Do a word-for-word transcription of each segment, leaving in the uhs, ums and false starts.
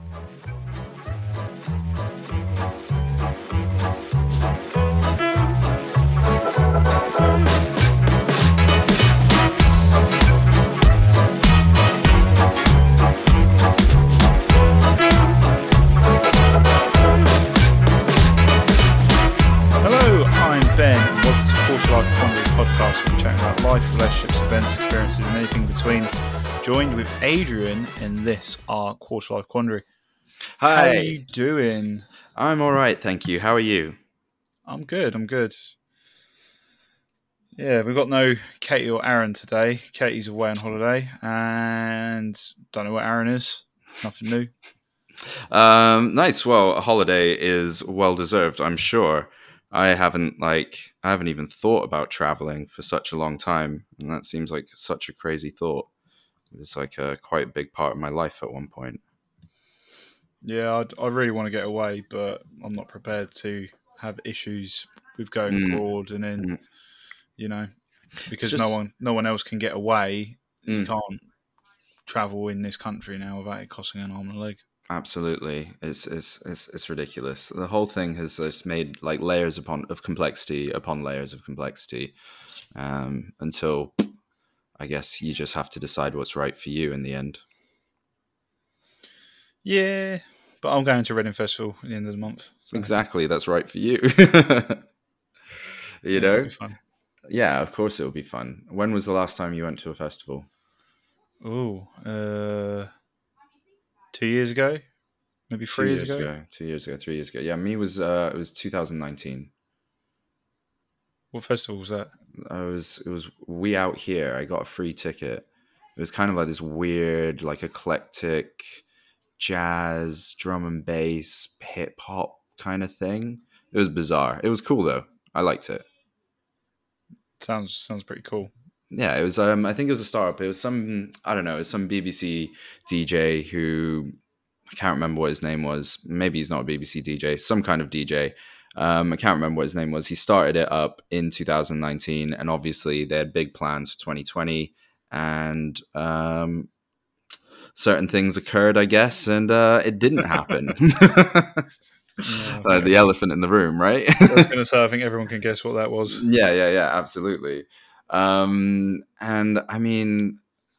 Podcast. We're chatting about life, relationships, events, experiences, and anything in between. Joined with Adrian in this, our Quarter Life Quandary. Hi. How are you doing? I'm all right, thank you. How are you? I'm good, I'm good. Yeah, we've got no Katie or Aaron today. Katie's away on holiday, and don't know where Aaron is. Nothing new. Um, nice. Well, a holiday is well deserved, I'm sure. I haven't like I haven't even thought about traveling for such a long time, and that seems like such a crazy thought. It was like a quite a big part of my life at one point. Yeah, I'd, I really want to get away, but I'm not prepared to have issues with going Mm. abroad, and then Mm. you know, because just- no one no one else can get away. You Mm. can't travel in this country now without it costing an arm and a leg. Absolutely, it's it's it's it's ridiculous. The whole thing has just made like layers upon of complexity upon layers of complexity, um, until I guess you just have to decide what's right for you in the end. Yeah, but I'm going to Reading Festival at the end of the month. So. Exactly, that's right for you. you yeah, know, it'll be fun. Yeah, of course it'll be fun. When was the last time you went to a festival? Oh, uh, two years ago, maybe three Two years, years ago. ago. Two years ago, three years ago. Yeah, me was uh, it was two thousand nineteen. What festival was that? I was it was We Out Here. I got a free ticket. It was kind of like this weird, like eclectic jazz, drum and bass, hip hop kind of thing. It was bizarre. It was cool though. I liked it. Sounds sounds pretty cool. Yeah, it was. Um, I think it was a startup. It was some. I don't know. It was some B B C D J who I can't remember what his name was. Maybe he's not a B B C D J. Some kind of D J. Um, I can't remember what his name was. He started it up in two thousand nineteen, and obviously they had big plans for twenty twenty. And um, certain things occurred, I guess, and uh, it didn't happen. Yeah, uh, the elephant in the room, right? I was going to say, I think everyone can guess what that was. Yeah, yeah, yeah, absolutely. Um, and I mean,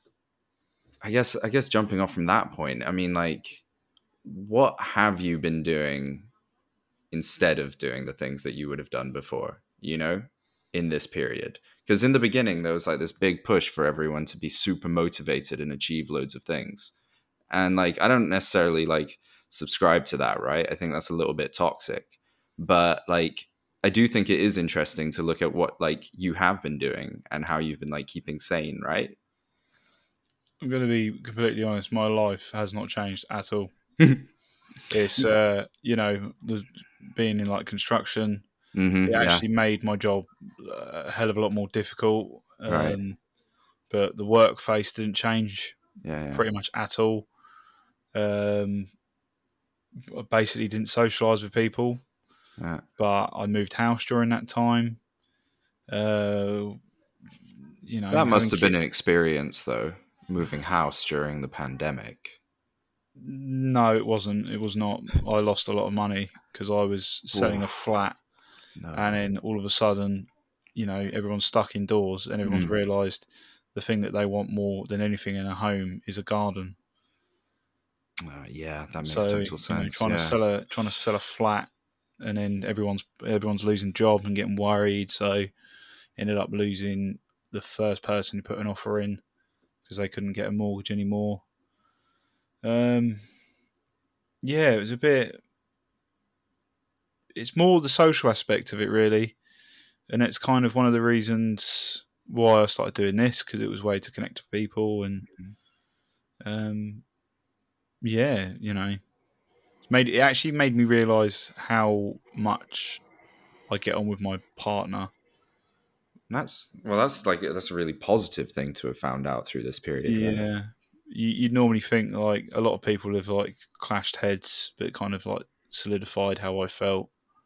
I guess, I guess jumping off from that point, I mean, like, what have you been doing instead of doing the things that you would have done before, you know, in this period? Because in the beginning, there was like this big push for everyone to be super motivated and achieve loads of things. And like, I don't necessarily like subscribe to that, right? I think that's a little bit toxic. But like, I do think it is interesting to look at what like you have been doing and how you've been like keeping sane, right? I'm going to be completely honest. My life has not changed at all. It's uh, you know, there's being in like construction. Mm-hmm, It yeah. actually made my job a hell of a lot more difficult. Um, Right. But the work face didn't change Yeah, yeah. pretty much at all. Um, I basically didn't socialise with people. Yeah. But I moved house during that time. Uh, you know, That must having have ki- been an experience, though, moving house during the pandemic. No, it wasn't. It was not. I lost a lot of money because I was selling a Oof. flat, No. and then all of a sudden, you know, everyone's stuck indoors, and everyone's Mm. realised the thing that they want more than anything in a home is a garden. Uh, yeah, that makes So, total you know, sense. trying yeah. to sell a trying to sell a flat, and then everyone's everyone's losing job and getting worried. So, ended up losing the first person who put an offer in because they couldn't get a mortgage anymore. Um, yeah, it was a bit. It's more the social aspect of it, really, and it's kind of one of the reasons why I started doing this, because it was a way to connect with people, and um, yeah, you know, it's made it actually made me realise how much I get on with my partner. That's well. That's like that's a really positive thing to have found out through this period. Right? Yeah, you, you'd normally think like a lot of people have like clashed heads, but it kind of like solidified how I felt.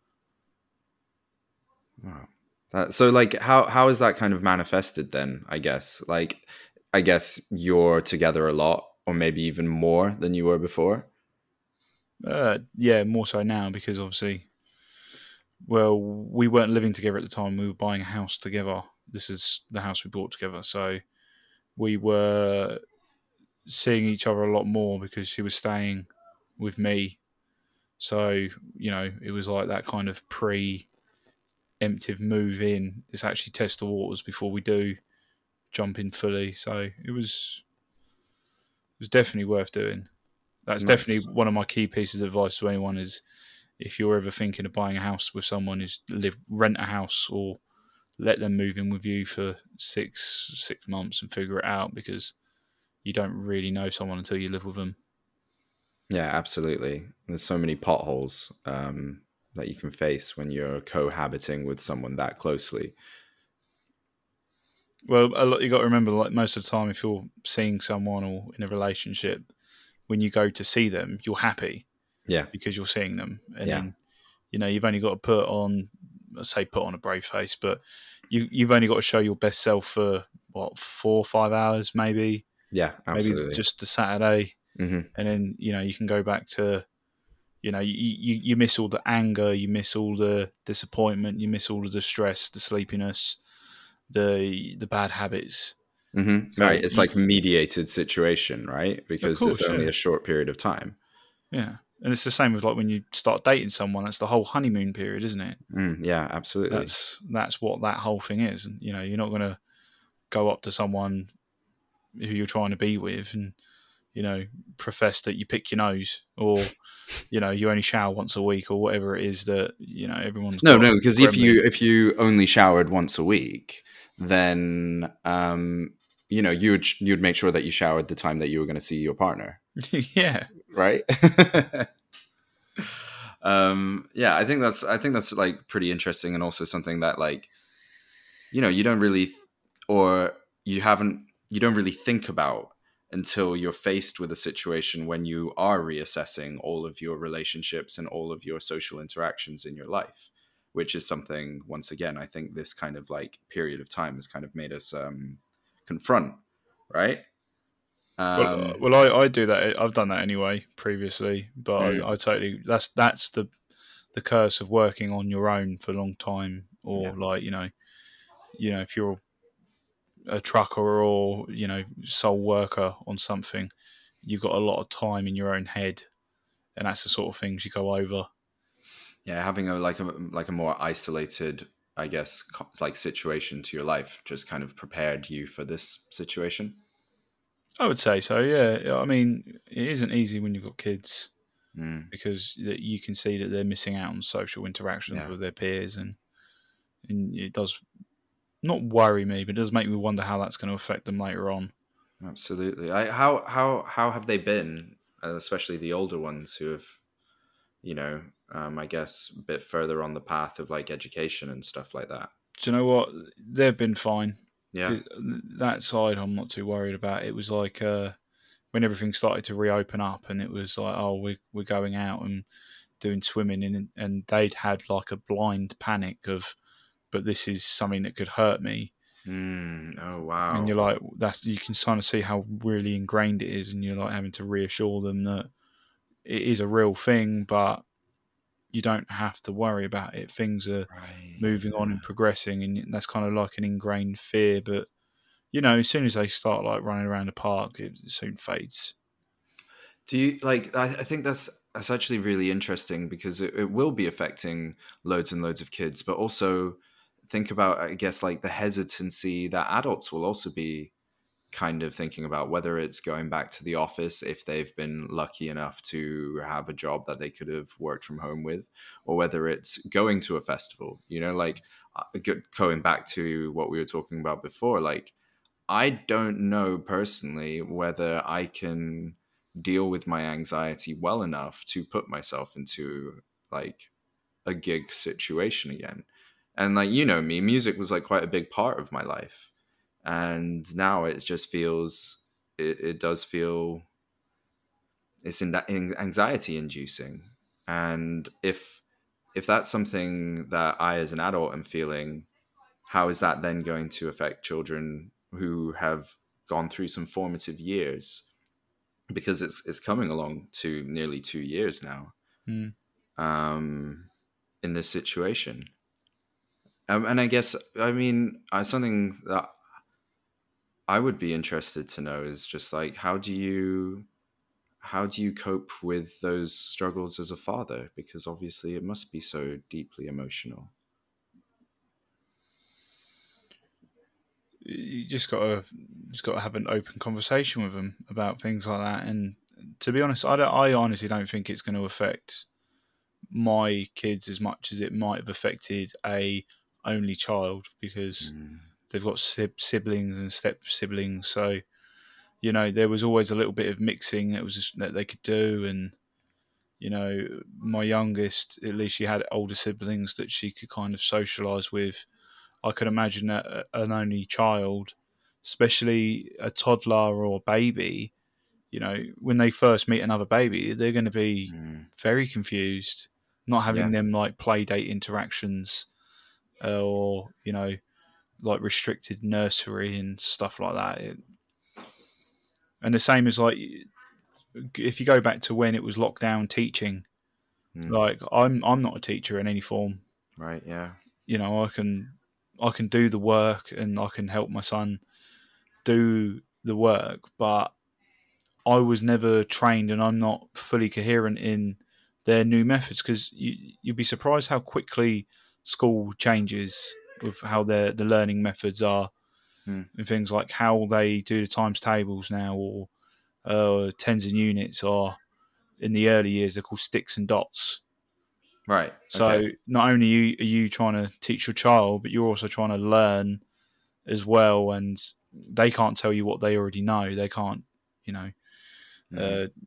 Wow. That, so, like, how how is that kind of manifested then? I guess, like, I guess you're together a lot, or maybe even more than you were before. Uh, yeah, more so now because obviously, well, we weren't living together at the time. We were buying a house together. This is the house we bought together. So we were seeing each other a lot more because she was staying with me. So, you know, it was like that kind of pre emptive move in. Let's actually test the waters before we do jump in fully. So it was it was definitely worth doing. That's Nice. definitely one of my key pieces of advice to anyone is if you're ever thinking of buying a house with someone is live rent a house or let them move in with you for six six months and figure it out because you don't really know someone until you live with them. Yeah, absolutely. There's so many potholes um, that you can face when you're cohabiting with someone that closely. Well, a lot you got to remember, like most of the time, if you're seeing someone or in a relationship, when you go to see them, you're happy Yeah, because you're seeing them, and yeah, then you know you've only got to put on, let's say, put on a brave face, but you you've only got to show your best self for what four or five hours, maybe, yeah, maybe absolutely. just the Saturday, Hmm. and then you know you can go back to you know you, you you miss all the anger, you miss all the disappointment, you miss all of the stress, the sleepiness, the the bad habits. Hmm. So Right. It's you, like a mediated situation, right? of Because it's course, only yeah, a short period of time. yeah, and it's the same with like when you start dating someone. That's the whole honeymoon period, isn't it? Mm, yeah, absolutely. That's that's what that whole thing is. And you know, you're not going to go up to someone who you're trying to be with and you know profess that you pick your nose or you know you only shower once a week or whatever it is that you know everyone's No, got no, because if gremlin. you if you only showered once a week, then um, you know you'd you'd make sure that you showered the time that you were going to see your partner, Yeah, right? um, yeah, I think that's I think that's like pretty interesting, and also something that like you know you don't really th- or you haven't you don't really think about until you're faced with a situation when you are reassessing all of your relationships and all of your social interactions in your life, which is something once again I think this kind of like period of time has kind of made us um confront, right? well, uh, um well, I, I do that. I've done that anyway previously, but mm, I, I totally that's that's the the curse of working on your own for a long time, yeah, or like you know, you know, if you're a trucker or you know sole worker on something, you've got a lot of time in your own head, and that's the sort of things you go over. yeah, having a like a like a more isolated, I guess, co- like situation to your life just kind of prepared you for this situation. I would say so. Yeah, I mean, it isn't easy when you've got kids Mm, because you can see that they're missing out on social interactions yeah. with their peers, and, and it does not worry me, but it does make me wonder how that's going to affect them later on. Absolutely. I how how how have they been, uh, especially the older ones who have, you know, um, I guess a bit further on the path of like education and stuff like that. Do you know what? They've been fine. Yeah. It, that side, I'm not too worried about. It was like uh, when everything started to reopen up, and it was like, oh, we're we're going out and doing swimming, and and they'd had like a blind panic of, but this is something that could hurt me, Mm, oh and you're wow. like, that's you can kind of see how really ingrained it is, and you're like having to reassure them that it is a real thing, but you don't have to worry about it. Things are Right. moving on and progressing, and that's kind of like an ingrained fear. But you know, as soon as they start like running around the park, it soon fades. Do you like? I, I think that's that's actually really interesting because it, it will be affecting loads and loads of kids, but also think about, I guess, like the hesitancy that adults will also be kind of thinking about, whether it's going back to the office if they've been lucky enough to have a job that they could have worked from home with, or whether it's going to a festival, you know, like uh, go- going back to what we were talking about before, like I don't know personally whether I can deal with my anxiety well enough to put myself into like a gig situation again. And like, you know me, music was like quite a big part of my life, and now it just feels it, it does feel it's in that anxiety inducing. And if if that's something that I as an adult am feeling, how is that then going to affect children who have gone through some formative years? because it's it's coming along to nearly two years now, Mm. um, in this situation. Um, and I guess, I mean, I, something that I would be interested to know is just like, how do you how do you cope with those struggles as a father? Because obviously it must be so deeply emotional. You just gotta just gotta have an open conversation with them about things like that. And to be honest, I don't, I honestly don't think it's going to affect my kids as much as it might have affected a only child, because Mm, they've got siblings and step siblings. So you know there was always a little bit of mixing that was just, that they could do. And you know my youngest, at least she had older siblings that she could kind of socialise with. I can imagine that an only child, especially a toddler or a baby, you know, when they first meet another baby, they're going to be mm, very confused, not having yeah, them like play date interactions, uh, or, you know, like restricted nursery and stuff like that. It, and the same as like, if you go back to when it was lockdown teaching, mm, like I'm, I'm not a teacher in any form. right, yeah, You know, I can, I can do the work and I can help my son do the work, but I was never trained and I'm not fully coherent in their new methods, because you, you'd be surprised how quickly school changes with how their the learning methods are, mm, and things like how they do the times tables now, or uh, tens and units, or in the early years they're called sticks and dots. right, So okay, not only are you, are you trying to teach your child, but you're also trying to learn as well, and they can't tell you what they already know. They can't, you know, mm, uh,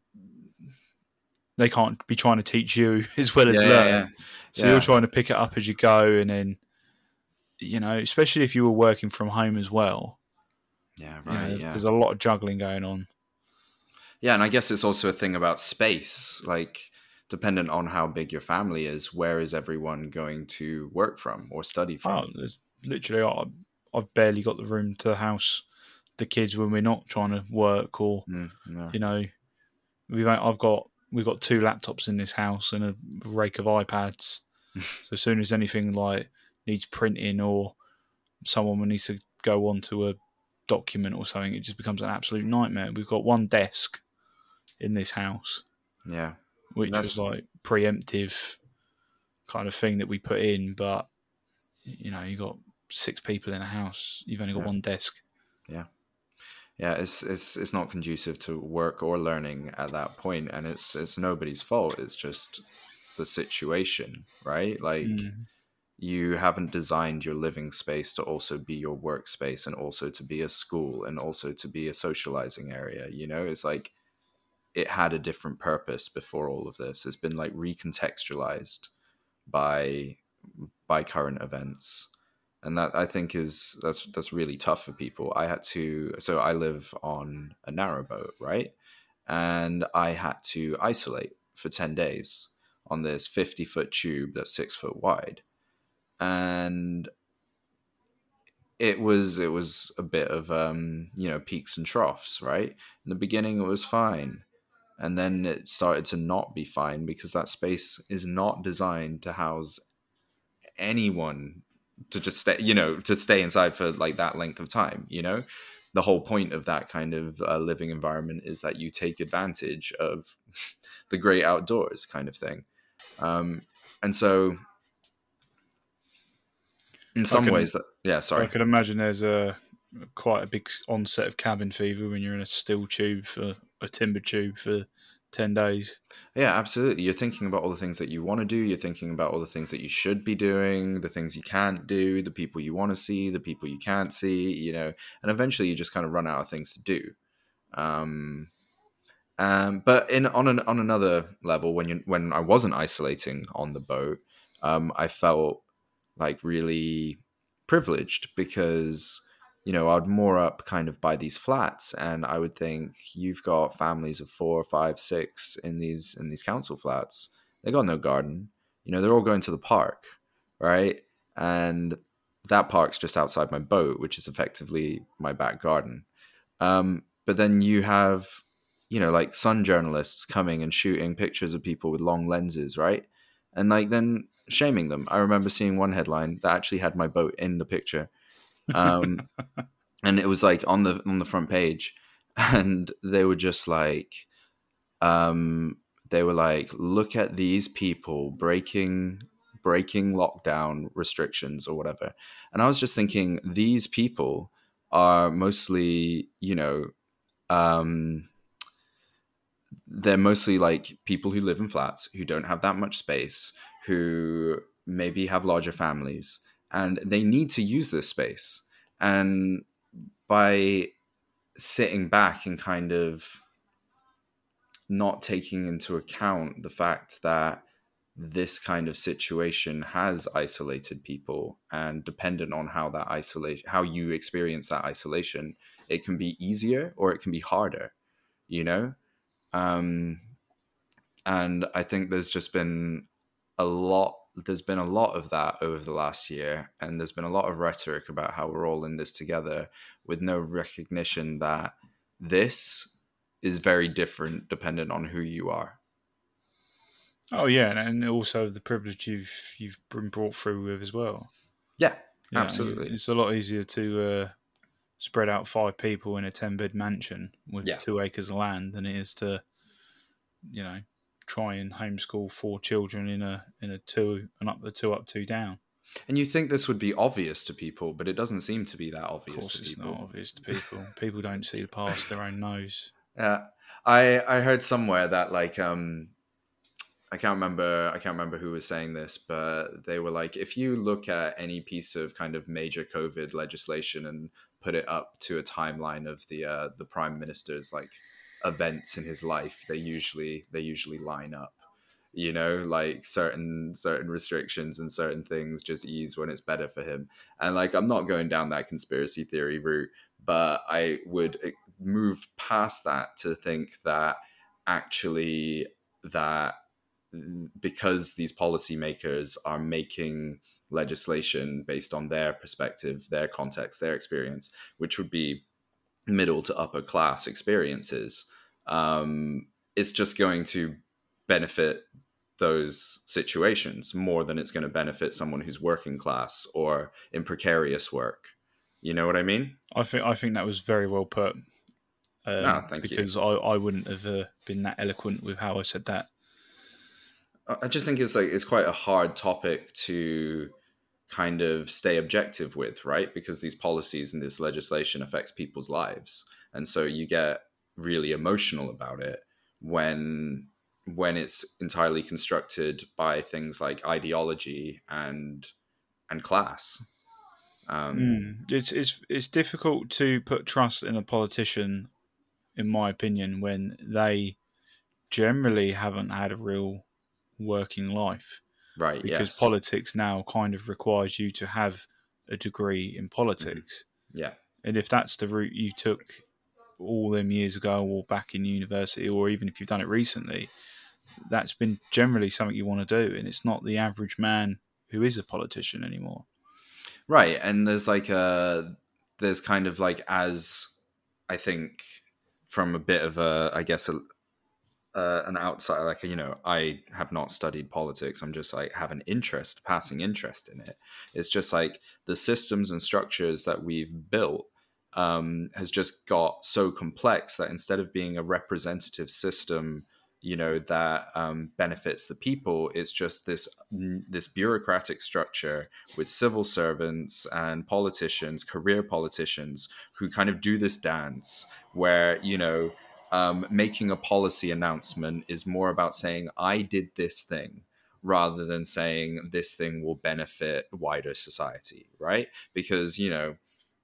they can't be trying to teach you as well as yeah, yeah, yeah, learn. So you're yeah, trying to pick it up as you go, and then you know, especially if you were working from home as well, yeah, you right, know, yeah. there's a lot of juggling going on. Yeah, and I guess it's also a thing about space. Like, dependent on how big your family is, where is everyone going to work from or study Oh, from? there's literally, I, I've barely got the room to house the kids when we're not trying to work, or Mm, no. you know, we've I've got we've got two laptops in this house and a rake of iPads. So as soon as anything like needs printing, or someone needs to go onto a document or something, it just becomes an absolute nightmare. We've got one desk in this house, Yeah, which that's was like preemptive kind of thing that we put in, but you know, you got six people in a house, you've only got yeah, one desk. yeah, yeah. It's it's it's not conducive to work or learning at that point, and it's it's nobody's fault. It's just the situation, right? Like, Mm. you haven't designed your living space to also be your workspace, and also to be a school, and also to be a socializing area. You know, it's like it had a different purpose before all of this. It's been like recontextualized by by current events, and that, I think, is that's that's really tough for people. I had to so I live on a narrowboat, right? And I had to isolate for ten days on this fifty foot tube that's six foot wide. And it was it was a bit of, um you know, peaks and troughs, right? In the beginning it was fine, and then it started to not be fine, because that space is not designed to house anyone to just stay, you know, to stay inside for like that length of time. You know, the whole point of that kind of uh, living environment is that you take advantage of the great outdoors, kind of thing. Um, and so, in I some can ways, that yeah, I sorry, can imagine there's a quite a big onset of cabin fever when you're in a steel tube for a timber tube for ten days. yeah, absolutely. You're thinking about all the things that you want to do. You're thinking about all the things that you should be doing, the things you can't do, the people you want to see, the people you can't see. You know, and eventually you just kind of run out of things to do. Um, Um, but in on an on another level, when you when I wasn't isolating on the boat, um, I felt like really privileged, because you know I'd moor up kind of by these flats, and I would think, you've got families of four, five, six in these in these council flats. They got no garden. You know, they're all going to the park, right? And that park's just outside my boat, which is effectively my back garden. Um, but then you have you know, like sun journalists coming and shooting pictures of people with long lenses, right? And like then shaming them. I remember seeing one headline that actually had my boat in the picture. Um, and it was like on the on the front page, and they were just like, um, they were like, look at these people breaking breaking lockdown restrictions or whatever. And I was just thinking, these people are mostly, you know, um, they're mostly like people who live in flats, who don't have that much space, who maybe have larger families, and they need to use this space. And by sitting back and kind of not taking into account the fact that this kind of situation has isolated people, and dependent on how that isolation, how you experience that isolation, it can be easier or it can be harder, you know? Um, and I think there's just been a lot there's been a lot of that over the last year, and there's been a lot of rhetoric about how we're all in this together, with no recognition that this is very different dependent on who you are. Oh yeah, and also the privilege you've you've been brought through with as well. Yeah, Yeah, absolutely. it's a lot easier to uh, spread out five people in a ten bed mansion with Yeah. two acres of land than it is to, you know, try and homeschool four children in a in a two and up the two up two down. And you think this would be obvious to people, but it doesn't seem to be that obvious Of course, to it's people. not obvious to people. People don't see past their own nose. Yeah, I I heard somewhere that like um I can't remember I can't remember who was saying this, but they were like, if you look at any piece of kind of major COVID legislation and put it up to a timeline of the uh, the prime minister's like events in his life, they usually they usually line up. You know, like certain certain restrictions and certain things just ease when it's better for him. And like, I'm not going down that conspiracy theory route, but I would move past that to think that actually that because these policymakers are making legislation based on their perspective, their context, their experience, which would be middle to upper class experiences, um, it's just going to benefit those situations more than it's going to benefit someone who's working class or in precarious work. You know what I mean? I think I think that was very well put. Um, No, thank because you. I, I wouldn't have uh, been that eloquent with how I said that. I just think it's like it's quite a hard topic to kind of stay objective with, right? Because these policies and this legislation affects people's lives, and so you get really emotional about it when when it's entirely constructed by things like ideology and and class. Um, Mm. It's it's it's difficult to put trust in a politician, in my opinion, when they generally haven't had a real working life. right? Because Yes. politics now kind of requires you to have a degree in Mhm. politics, Yeah. and if that's the route you took all them years ago, or back in university, or even if you've done it recently, that's been generally something you want to do, and it's not the average man who is a politician anymore. Right. And there's like a there's kind of like, as I think from a bit of a, I guess a, uh, an outside, like, you know, I have not studied politics, I'm just like have an interest, passing interest in it. It's just like the systems and structures that we've built um has just got so complex that instead of being a representative system, you know, that um, benefits the people, it's just this this bureaucratic structure with civil servants and politicians, career politicians, who kind of do this dance where, you know, um, making a policy announcement is more about saying, I did this thing, rather than saying this thing will benefit wider society, right? Because, you know,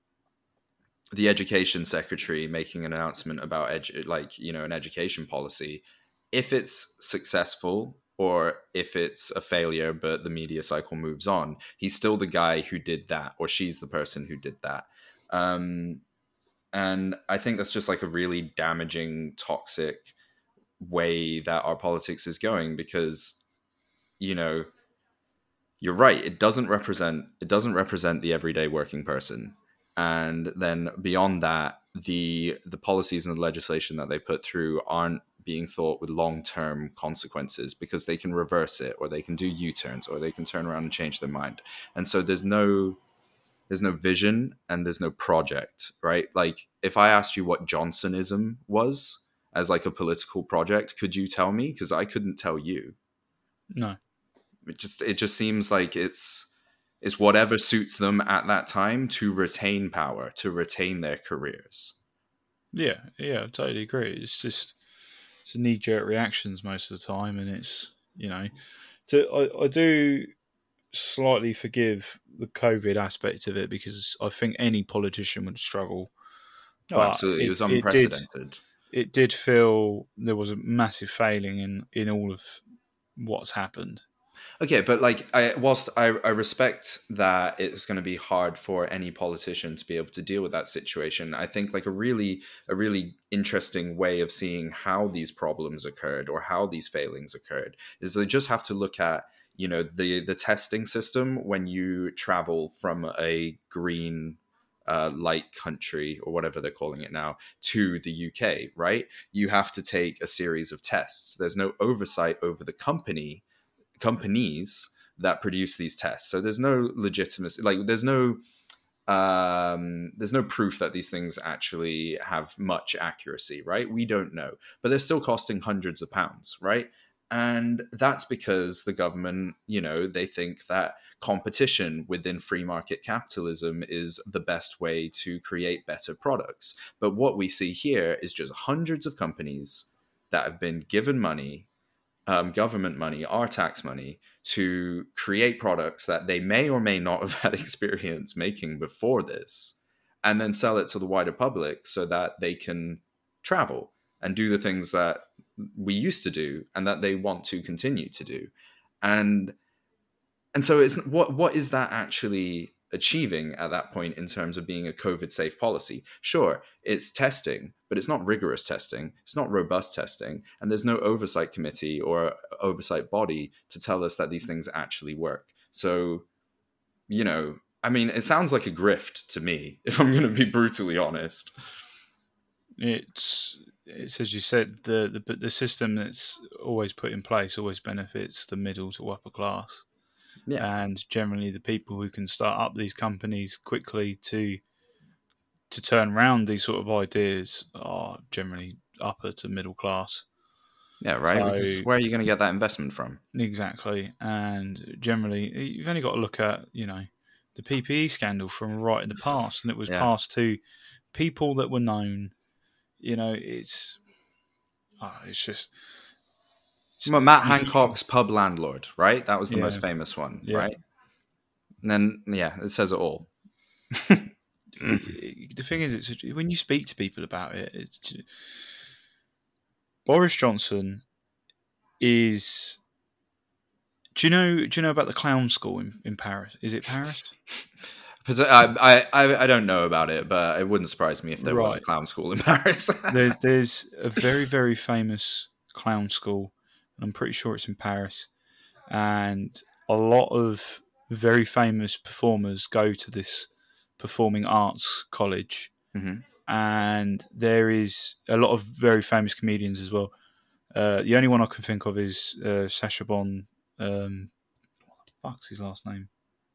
the education secretary making an announcement about edu- like, you know, an education policy, if it's successful or if it's a failure but the media cycle moves on, he's still the guy who did that, or she's the person who did that. um, and I think that's just like a really damaging, toxic way that our politics is going, because, you know, you're right, it doesn't represent it doesn't represent the everyday working person. And then beyond that, the the policies and the legislation that they put through aren't being thought with long-term consequences, because they can reverse it, or they can do U-turns, or they can turn around and change their mind. And so there's no there's no vision and there's no project, right? Like, if I asked you what Johnsonism was as like a political project, could you tell me? Because I couldn't tell you. No. It just it just seems like it's it's whatever suits them at that time to retain power, to retain their careers. Yeah, yeah, I totally agree. It's just it's knee jerk reactions most of the time, and it's, you know, so I, I do slightly forgive the COVID aspect of it, because I think any politician would struggle. Oh, But absolutely. It it, was it did unprecedented. it did feel there was a massive failing in, in all of what's happened. Okay, but like, I whilst I, I respect that it's going to be hard for any politician to be able to deal with that situation, I think like a really a really interesting way of seeing how these problems occurred, or how these failings occurred, is they just have to look at, you know, the the testing system when you travel from a green uh, light country, or whatever they're calling it now, to the U K, right? You have to take a series of tests. There's no oversight over the company companies that produce these tests, so there's no legitimacy, like there's no um there's no proof that these things actually have much accuracy, right? We don't know, but they're still costing hundreds of pounds, right? And that's because the government, you know, they think that competition within free market capitalism is the best way to create better products. But what we see here is just hundreds of companies that have been given money, Um, government money, our tax money, to create products that they may or may not have had experience making before this, and then sell it to the wider public so that they can travel and do the things that we used to do and that they want to continue to do. And and so it's what what is that actually achieving at that point in terms of being a COVID safe policy? Sure, it's testing, but it's not rigorous testing. It's not robust testing. And there's no oversight committee or oversight body to tell us that these things actually work. So, you know, I mean, it sounds like a grift to me, if I'm going to be brutally honest. It's it's as you said, the the the system that's always put in place always benefits the middle to upper class. Yeah. And generally the people who can start up these companies quickly to to turn around these sort of ideas are generally upper to middle class. Yeah, right. So, Because where are you going to get that investment from? exactly. And generally, you've only got to look at, you know, the P P E scandal from right in the past, and it was Yeah. passed to people that were known. You know, it's oh, it's just it's, Well, Matt you, Hancock's pub landlord, right? That was the yeah, most famous one, yeah. right? And then, yeah, it says it all. The thing is, it's when you speak to people about it, it's Boris Johnson is. Do you know? Do you know about the clown school in, in Paris? Is it Paris? I, I I don't know about it, but it wouldn't surprise me if there was a Right. clown school in Paris. There's there's a very very famous clown school, and I'm pretty sure it's in Paris, and a lot of very famous performers go to this performing arts college, Mhm. and there is a lot of very famous comedians as well. Uh, the only one I can think of is uh, Sacha Baron. Um, what the fuck's his last name?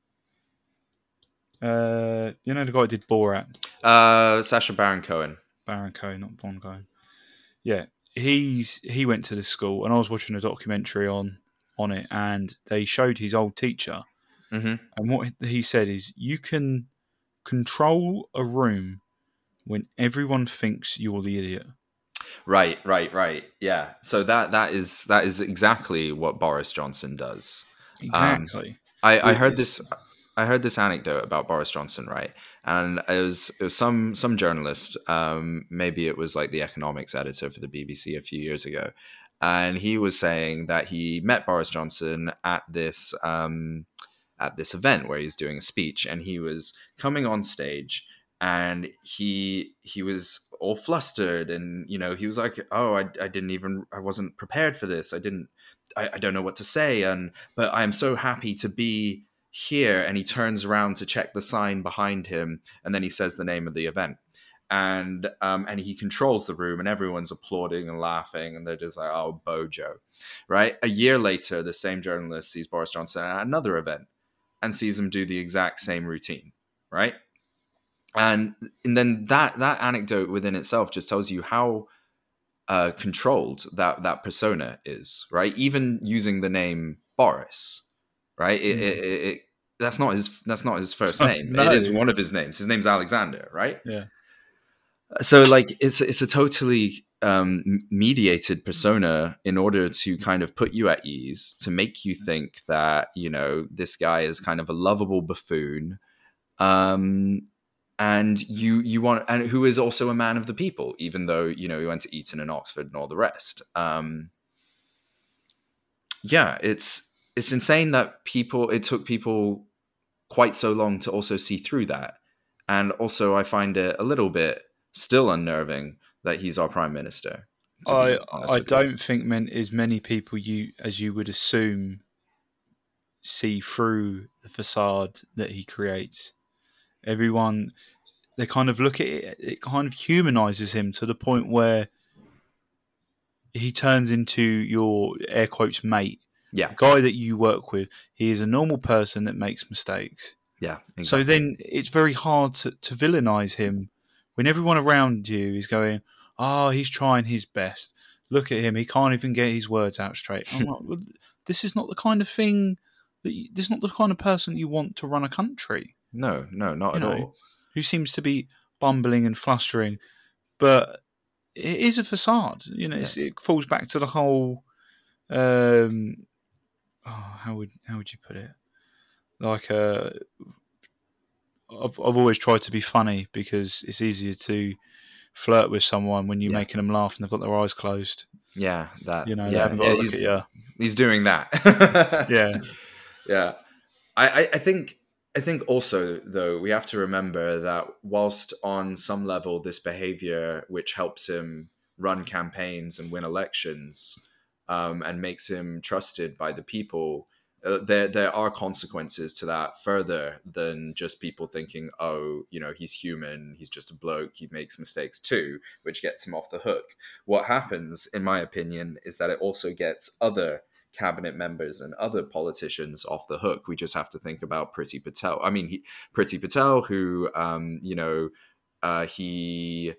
Uh, you know the guy who did Borat, Uh, Sacha Baron Cohen. Baron Cohen, not Bond Cohen. Yeah, he's he went to this school, and I was watching a documentary on on it, and they showed his old teacher, hmm and what he said is, you can control a room when everyone thinks you're the idiot. Right, right, right. Yeah. So that that is that is exactly what Boris Johnson does. Um, Exactly. I, I It- heard it's- this. I heard this anecdote about Boris Johnson, right? And it was it was some some journalist, um, maybe it was like the economics editor for the B B C a few years ago, and he was saying that he met Boris Johnson at this um, at this event where he's doing a speech, and he was coming on stage, and he he was all flustered, and you know he was like, oh, I, I didn't even I wasn't prepared for this. I didn't I, I don't know what to say, and but I'm so happy to be here. And he turns around to check the sign behind him, and then he says the name of the event. and um, and he controls the room, and everyone's applauding and laughing, and they're just like, "Oh, Bojo," right? A year later, the same journalist sees Boris Johnson at another event and sees him do the exact same routine, right? And and then that that anecdote within itself just tells you how uh, controlled that that persona is, right? Even using the name Boris, right? It, mm. it, it, it, that's not his that's not his first name. No. It is one of his names. His name's Alexander, right? Yeah. So like it's it's a totally um, mediated persona in order to kind of put you at ease, to make you think that, you know, this guy is kind of a lovable buffoon, um, and you you want and who is also a man of the people, even though, you know, he went to Eton and Oxford and all the rest. Um, yeah, it's it's insane that people it took people quite so long to also see through that, and also I find it a little bit still unnerving that he's our prime minister. I I don't you. think men, as many people you as you would assume see through the facade that he creates. Everyone, they kind of look at it, it kind of humanizes him to the point where he turns into your air quotes mate. Yeah. The guy that you work with. He is a normal person that makes mistakes. Yeah. Exactly. So then it's very hard to, to villainize him when everyone around you is going, oh, he's trying his best. Look at him. He can't even get his words out straight. I'm like, well, this is not the kind of thing that you, this is not the kind of person you want to run a country. No, no, not you at know, all. Who seems to be bumbling and flustering, but it is a facade. You know, yeah. it's, it falls back to the whole. Um, oh, how would how would you put it? Like, uh, I've I've always tried to be funny because it's easier to flirt with someone when you're yeah. making them laugh and they've got their eyes closed. Yeah, that you know yeah. they haven't got yeah, to look at you. He's doing that. yeah, yeah. I, I think I think also though we have to remember that whilst on some level this behavior which helps him run campaigns and win elections, um, and makes him trusted by the people. Uh, there there are consequences to that further than just people thinking, oh, you know, he's human, he's just a bloke, he makes mistakes too, which gets him off the hook. What happens, in my opinion, is that it also gets other cabinet members and other politicians off the hook. We just have to think about Priti Patel. I mean, he, Priti Patel, who, um, you know, uh, he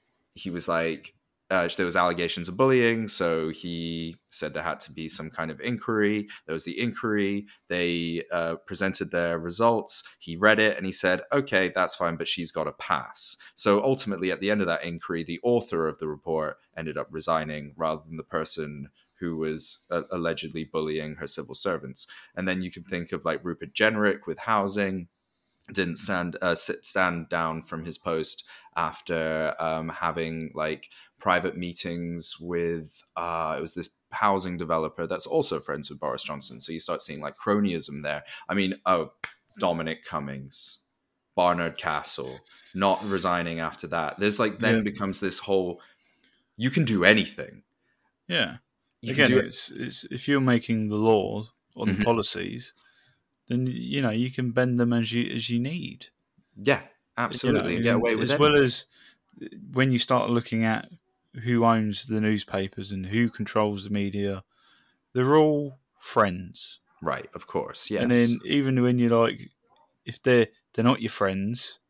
he was like, Uh, there was allegations of bullying, so he said there had to be some kind of inquiry. There was the inquiry. They uh, presented their results. He read it and he said, okay, that's fine, but she's got a pass. So ultimately, at the end of that inquiry, the author of the report ended up resigning rather than the person who was uh, allegedly bullying her civil servants. And then you can think of like Rupert Jenrick with housing. Didn't stand uh, sit stand down from his post after um, having like private meetings with uh, it was this housing developer that's also friends with Boris Johnson. So you start seeing like cronyism there. I mean, oh, Dominic Cummings, Barnard Castle, not resigning after that. There's like then yeah. becomes this whole you can do anything. Yeah, you again, can do it's, it's if you're making the law or the mm-hmm. policies. Then you know you can bend them as you as you need. Yeah, absolutely. You know, get away with as anything. well as when you start looking at who owns the newspapers and who controls the media, they're all friends, right? Of course, yes. And then even when you're like, if they're they're not your friends,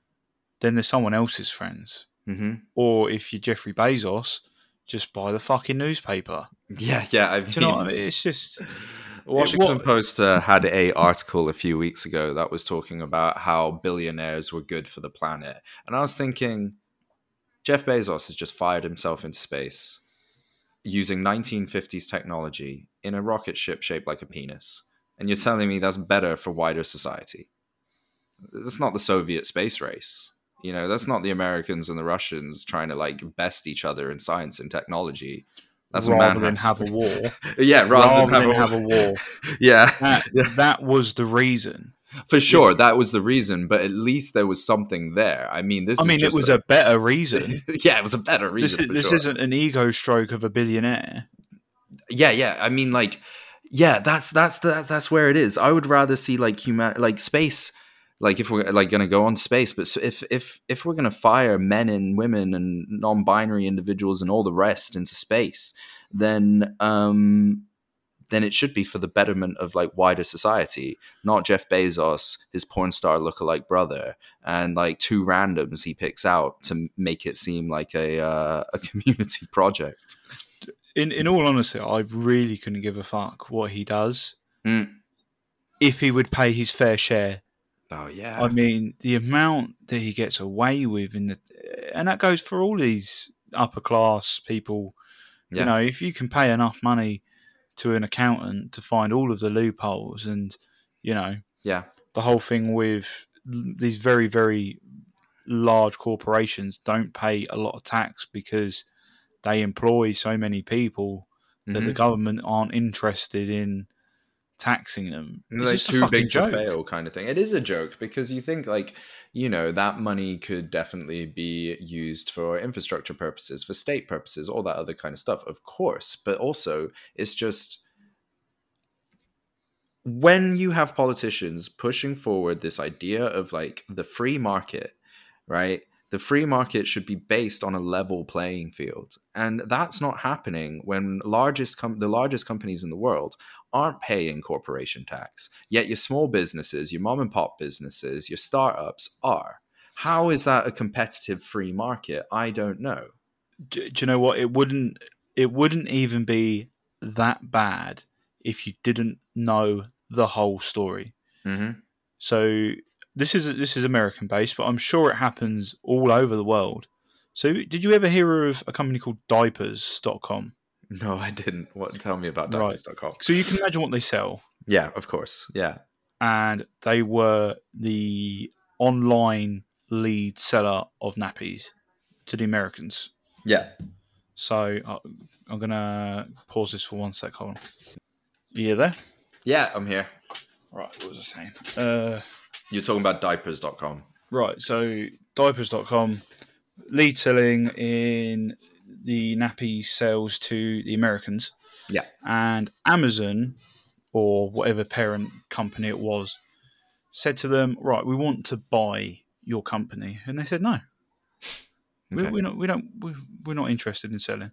then they're someone else's friends. Mm-hmm. Or if you're Jeffrey Bezos, just buy the fucking newspaper. Yeah, yeah. I mean, Do you know what I mean? It's just. Washington it, Post uh, had a article a few weeks ago that was talking about how billionaires were good for the planet. And I was thinking, Jeff Bezos has just fired himself into space using nineteen fifties technology in a rocket ship shaped like a penis. And you're telling me that's better for wider society. That's not the Soviet space race. You know, that's not the Americans and the Russians trying to like best each other in science and technology. That's rather than have a war. yeah, rather, rather than, than have, have, a... a war. yeah. That, yeah. that was the reason. For sure, it's... that was the reason, but at least there was something there. I mean, this I is mean, just it was a... a better reason. yeah, it was a better reason. This, this sure. isn't an ego stroke of a billionaire. Yeah, yeah. I mean, like, yeah, that's that's the, that's where it is. I would rather see like human, like space, like if we're like going to go on space, but so if if if we're going to fire men and women and non-binary individuals and all the rest into space, then um then it should be for the betterment of like wider society, not Jeff Bezos, his porn star lookalike brother, and like two randoms he picks out to make it seem like a uh, a community project. In in all honesty, I really couldn't give a fuck what he does Mm. if he would pay his fair share. Oh yeah. I mean, the amount that he gets away with in the, and that goes for all these upper class people. Yeah. You know, if you can pay enough money to an accountant to find all of the loopholes, and you know, Yeah. the whole thing with these very very large corporations don't pay a lot of tax because they employ so many people that Mhm. the government aren't interested in taxing them. It's Like just a too fucking big joke. to fail kind of thing. It is a joke because you think like, you know, that money could definitely be used for infrastructure purposes, for state purposes, all that other kind of stuff, of course. But also, it's just when you have politicians pushing forward this idea of like the free market, right? The free market should be based on a level playing field. And that's not happening when largest com- the largest companies in the world aren't paying corporation tax. Yet your small businesses, your mom and pop businesses, your startups are. How is that a competitive free market? I don't know. Do, do you know what? It wouldn't. It wouldn't even be that bad if you didn't know the whole story. Mm-hmm. So this is this is American based, but I'm sure it happens all over the world. So did you ever hear of a company called diapers dot com? No, I didn't. What? Tell me about Right. diapers dot com. So you can imagine what they sell. Yeah, of course. Yeah. And they were the online lead seller of nappies to the Americans. Yeah. So uh, I'm going to pause this for one sec. Hold on. Are you there? Yeah, I'm here. Right, what was I saying? Uh, You're talking about diapers dot com. right, so diapers dot com, lead selling in the nappy sales to the Americans. Yeah. And Amazon, or whatever parent company it was, said to them, right, we want to buy your company. And they said, no. Okay. We, we're not. We don't. We, we're not interested in selling.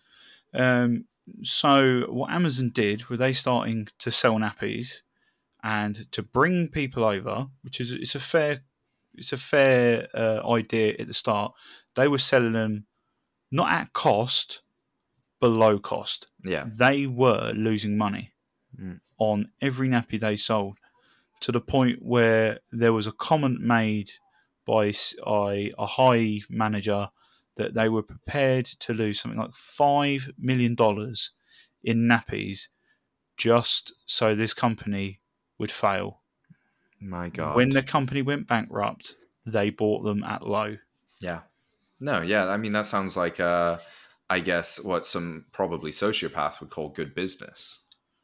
Um, so what Amazon did was they starting to sell nappies and to bring people over, which is it's a fair it's a fair uh, idea at the start. They were selling them not at cost, below cost. Yeah. They were losing money Mm. on every nappy they sold, to the point where there was a comment made by a, a high manager that they were prepared to lose something like five million dollars in nappies just so this company would fail. My God. When the company went bankrupt, they bought them at low. Yeah. No, yeah. I mean, that sounds like, uh, I guess, what some probably sociopath would call good business.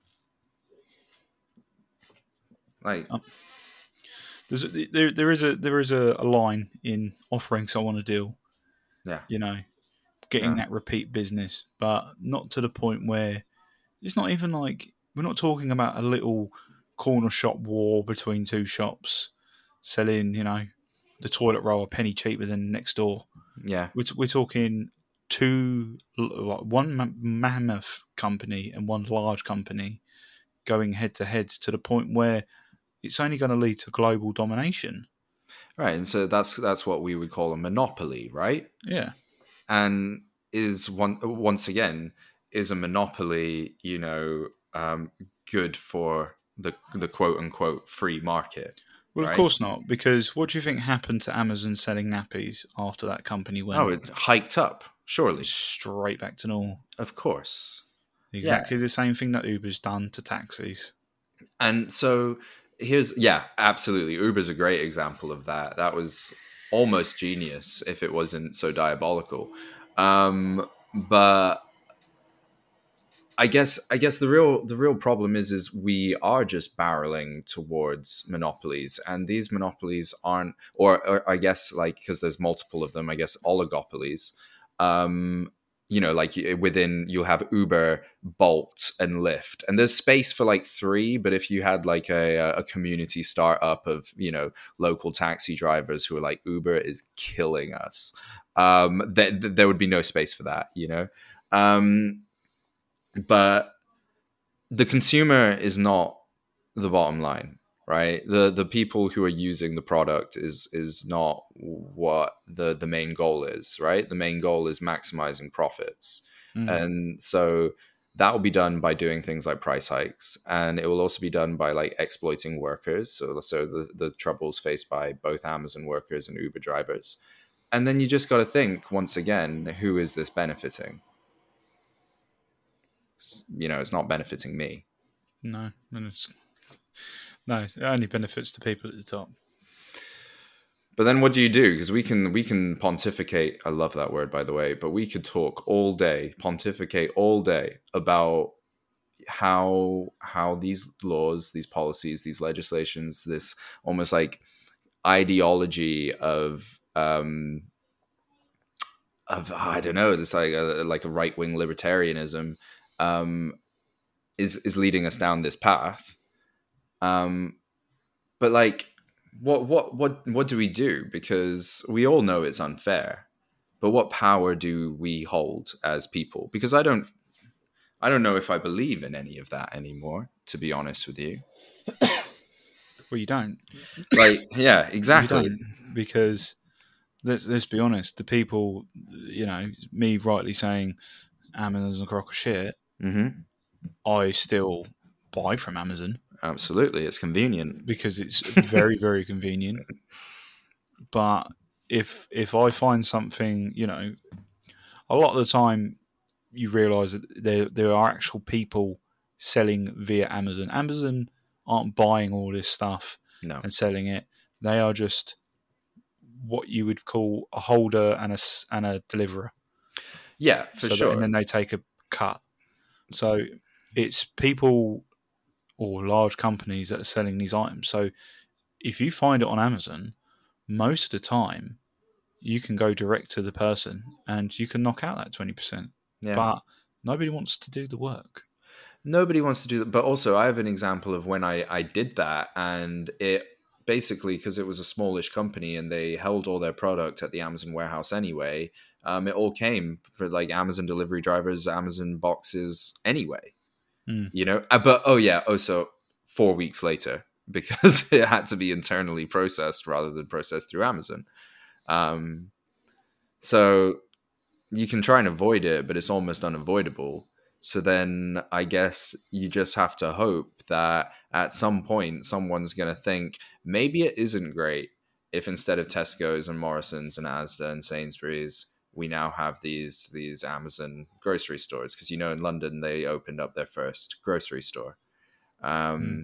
Like, Oh. There's a, there, there is a there is a, a line in offering someone a deal. yeah. You know, getting Yeah. that repeat business, but not to the point where it's not even like we're not talking about a little corner shop war between two shops selling, you know, the toilet roll a penny cheaper than next door. Yeah. We're, we're talking two, like one mammoth company and one large company going head to head to the point where it's only going to lead to global domination. Right. And so that's that's what we would call a monopoly, right? Yeah. And is one once again is a monopoly, you know, um, good for the the quote unquote free market? Well, right? Of course not, because what do you think happened to Amazon selling nappies after that company went Oh, it hiked up, surely. straight back to normal? Of course. Exactly the same thing that Uber's done to taxis. And so here's, yeah, absolutely. Uber's a great example of that. That was almost genius if it wasn't so diabolical. Um, but I guess I guess the real the real problem is is we are just barreling towards monopolies, and these monopolies aren't, or, or I guess like because there's multiple of them, I guess oligopolies. Um, you know, like within, you'll have Uber, Bolt, and Lyft, and there's space for like three. But if you had like a, a community startup of, you know, local taxi drivers who are like, Uber is killing us, um, th- th- there would be no space for that, you know. Um, but the consumer is not the bottom line, right? The the people who are using the product is is not what the the main goal is, right? The main goal is maximizing profits. Mm. And so that will be done by doing things like price hikes, and it will also be done by like exploiting workers. So so the, the troubles faced by both Amazon workers and Uber drivers. And then you just got to think, once again, who is this benefiting? You know, it's not benefiting me. No, and it's, no, it only benefits the people at the top. But then what do you do? Because we can we can pontificate. I love that word, by the way. But we could talk all day, pontificate all day about how how these laws, these policies, these legislations, this almost like ideology of um of I don't know, this like a, like a right wing libertarianism um is is leading us down this path. Um, but like, what what what what do we do? Because we all know it's unfair. But what power do we hold as people? Because I don't I don't know if I believe in any of that anymore, to be honest with you. Well, you don't. Like, yeah, exactly. You don't, because let's let's be honest. The people, you know, me rightly saying Amazon's a crock of shit. Mm-hmm. I still buy from Amazon. Absolutely, it's convenient because it's very very convenient. But if if I find something, you know, a lot of the time you realise that there there are actual people selling via Amazon. Amazon aren't buying all this stuff no. and selling it. They are just what you would call a holder and a and a deliverer. Yeah, for so sure. That, and then they take a cut. So it's people or large companies that are selling these items. So if you find it on Amazon, most of the time you can go direct to the person and you can knock out that twenty percent. Yeah. But nobody wants to do the work. Nobody wants to do that. But also I have an example of when I, I did that, and it basically, because it was a smallish company and they held all their product at the Amazon warehouse anyway, um, it all came for like Amazon delivery drivers, Amazon boxes anyway. Mm. You know, uh, but oh yeah, also four weeks later, because it had to be internally processed rather than processed through Amazon. Um, so you can try and avoid it, but it's almost unavoidable. So then I guess you just have to hope that at some point someone's going to think maybe it isn't great if instead of Tesco's and Morrison's and Asda and Sainsbury's, we now have these these Amazon grocery stores. Because, you know, in London, they opened up their first grocery store. Um, mm.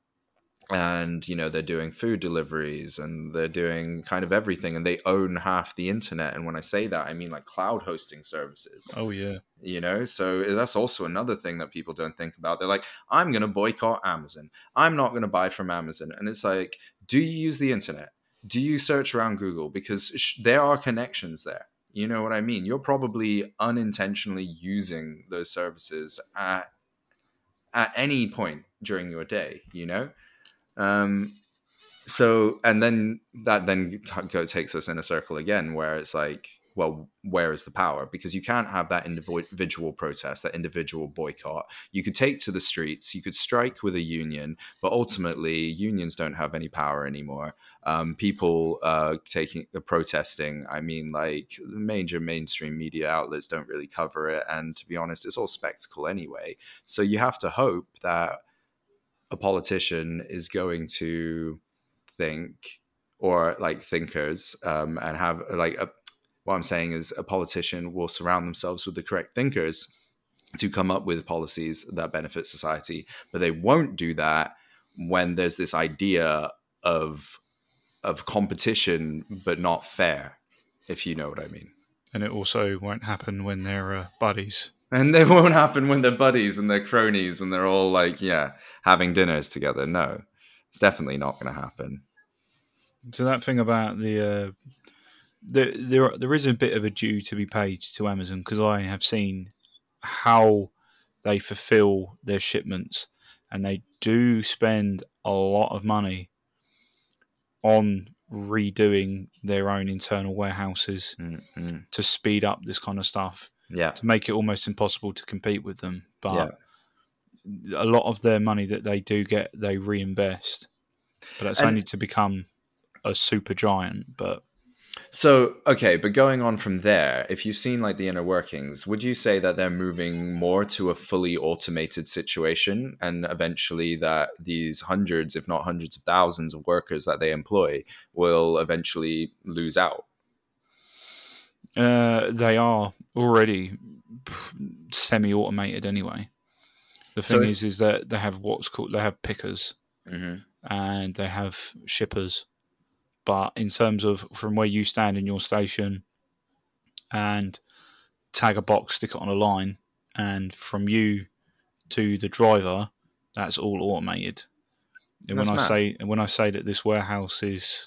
And, you know, they're doing food deliveries and they're doing kind of everything, and they own half the internet. And when I say that, I mean like cloud hosting services. Oh, yeah. You know, so that's also another thing that people don't think about. They're like, I'm going to boycott Amazon. I'm not going to buy from Amazon. And it's like, do you use the internet? Do you search around Google? Because sh- there are connections there. You know what I mean? You're probably unintentionally using those services at, at any point during your day, you know? Um, so, and then that then go takes us in a circle again, where it's like, well, where is the power? Because you can't have that individual protest, that individual boycott. You could take to the streets, you could strike with a union, but ultimately unions don't have any power anymore. Um, people uh, taking uh, protesting, I mean, like major mainstream media outlets don't really cover it. And to be honest, it's all spectacle anyway. So you have to hope that a politician is going to think, or like thinkers, um, and have like a, what I'm saying is a politician will surround themselves with the correct thinkers to come up with policies that benefit society. But they won't do that when there's this idea of of competition but not fair, if you know what I mean. And it also won't happen when they're uh, buddies. And it won't happen when they're buddies and they're cronies and they're all like, yeah, having dinners together. No, it's definitely not going to happen. So that thing about the uh, there there there is a bit of a due to be paid to Amazon, because I have seen how they fulfill their shipments, and they do spend a lot of money on redoing their own internal warehouses mm-hmm. to speed up this kind of stuff. Yeah, to make it almost impossible to compete with them. But yeah. a lot of their money that they do get, they reinvest. But that's And- only to become a super giant. But So, okay, but going on from there, if you've seen like the inner workings, would you say that they're moving more to a fully automated situation, and eventually that these hundreds, if not hundreds of thousands of workers that they employ will eventually lose out? uh, they are already semi-automated anyway. The So thing if- is, is that they have what's called, they have pickers Mm-hmm. and they have shippers. But in terms of from where you stand in your station and tag a box, stick it on a line, and from you to the driver, that's all automated. And That's when I mad. say and when I say that this warehouse is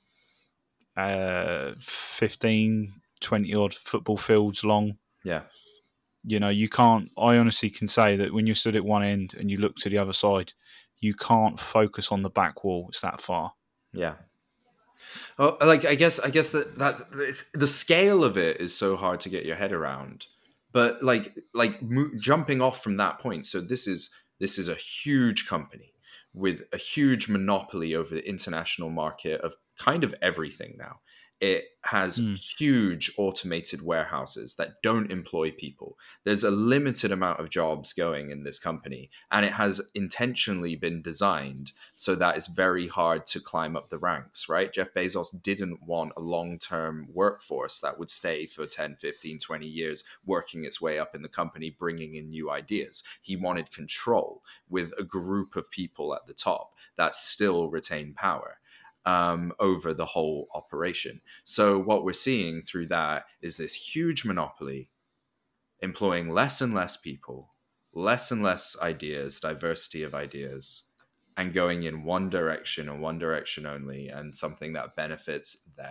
uh, fifteen, twenty odd football fields long, Yeah. you know, you can't. I honestly can say that when you're stood at one end and you look to the other side, you can't focus on the back wall. It's that far. Yeah. Oh, like I guess I guess that that it's, the scale of it is so hard to get your head around. But like like mo- jumping off from that point, so this is this is a huge company with a huge monopoly over the international market of kind of everything now. It has Mm. huge automated warehouses that don't employ people. There's a limited amount of jobs going in this company, and it has intentionally been designed so that it's very hard to climb up the ranks, right? Jeff Bezos didn't want a long-term workforce that would stay for ten, fifteen, twenty years working its way up in the company, bringing in new ideas. He wanted control with a group of people at the top that still retain power um, over the whole operation. So what we're seeing through that is this huge monopoly employing less and less people, less and less ideas, diversity of ideas, and going in one direction and one direction only, and something that benefits them.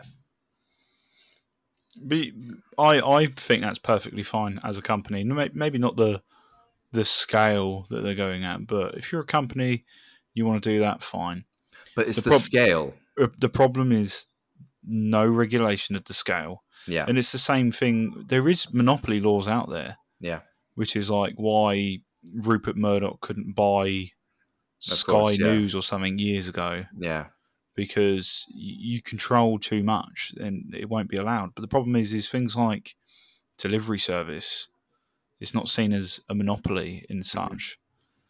But I I think that's perfectly fine as a company. Maybe not the the scale that they're going at, but if you're a company, you want to do that, fine. But it's The the, prob- scale. The problem is no regulation of the scale. Yeah. And it's the same thing. There is monopoly laws out there. Yeah. Which is like why Rupert Murdoch couldn't buy Sky course, yeah. News or something years ago. Yeah. Because you control too much and it won't be allowed. But the problem is, is things like delivery service, it's not seen as a monopoly in such.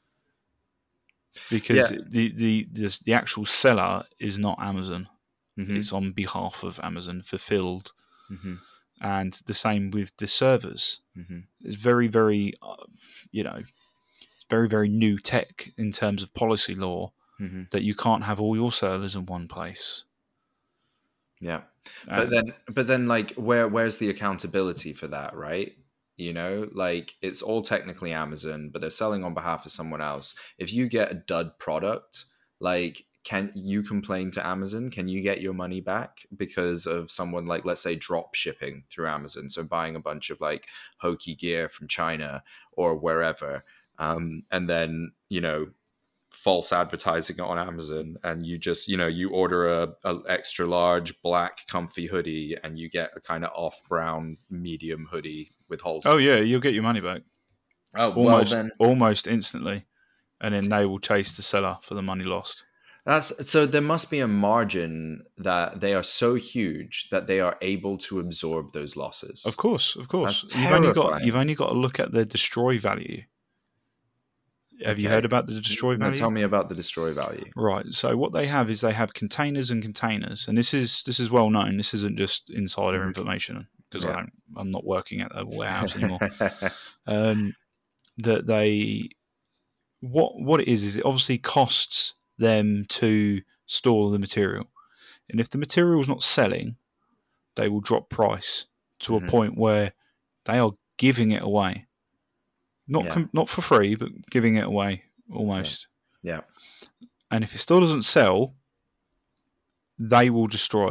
Because Yeah. the, the, the, the actual seller is not Amazon. Mm-hmm. It's on behalf of Amazon, fulfilled. Mm-hmm. And the same with the servers. Mm-hmm. It's very, very, uh, you know, it's very, very new tech in terms of policy law Mm-hmm. that you can't have all your servers in one place. Yeah. Uh, But then, but then like, where, where's the accountability for that, right? You know, like it's all technically Amazon, but they're selling on behalf of someone else. If you get a dud product, like, can you complain to Amazon? Can you get your money back because of someone like, let's say, drop shipping through Amazon? So buying a bunch of like hokey gear from China or wherever, um, and then, you know, false advertising on Amazon, and you just, you know, you order a, a extra large black comfy hoodie and you get a kind of off brown medium hoodie with holes. oh yeah, you'll get your money back. Oh, almost, well then. almost instantly, and then they will chase the seller for the money lost. That's so there must be a margin that they are so huge that they are able to absorb those losses. Of course, of course. That's You've only got terrifying. you've only got to look at the destroy value. Have you Okay. heard about the destroy No, value? tell me about the destroy value. Right. So what they have is they have containers and containers, and this is this is well known. This isn't just insider Mhm. information because Yeah. I don't. I'm not working at a warehouse anymore. um, that they what what it is is it obviously costs them to store the material, and if the material is not selling, they will drop price to Mhm. a point where they are giving it away. Not Yeah. com- not for free, but giving it away almost. Yeah. And if it still doesn't sell, they will destroy it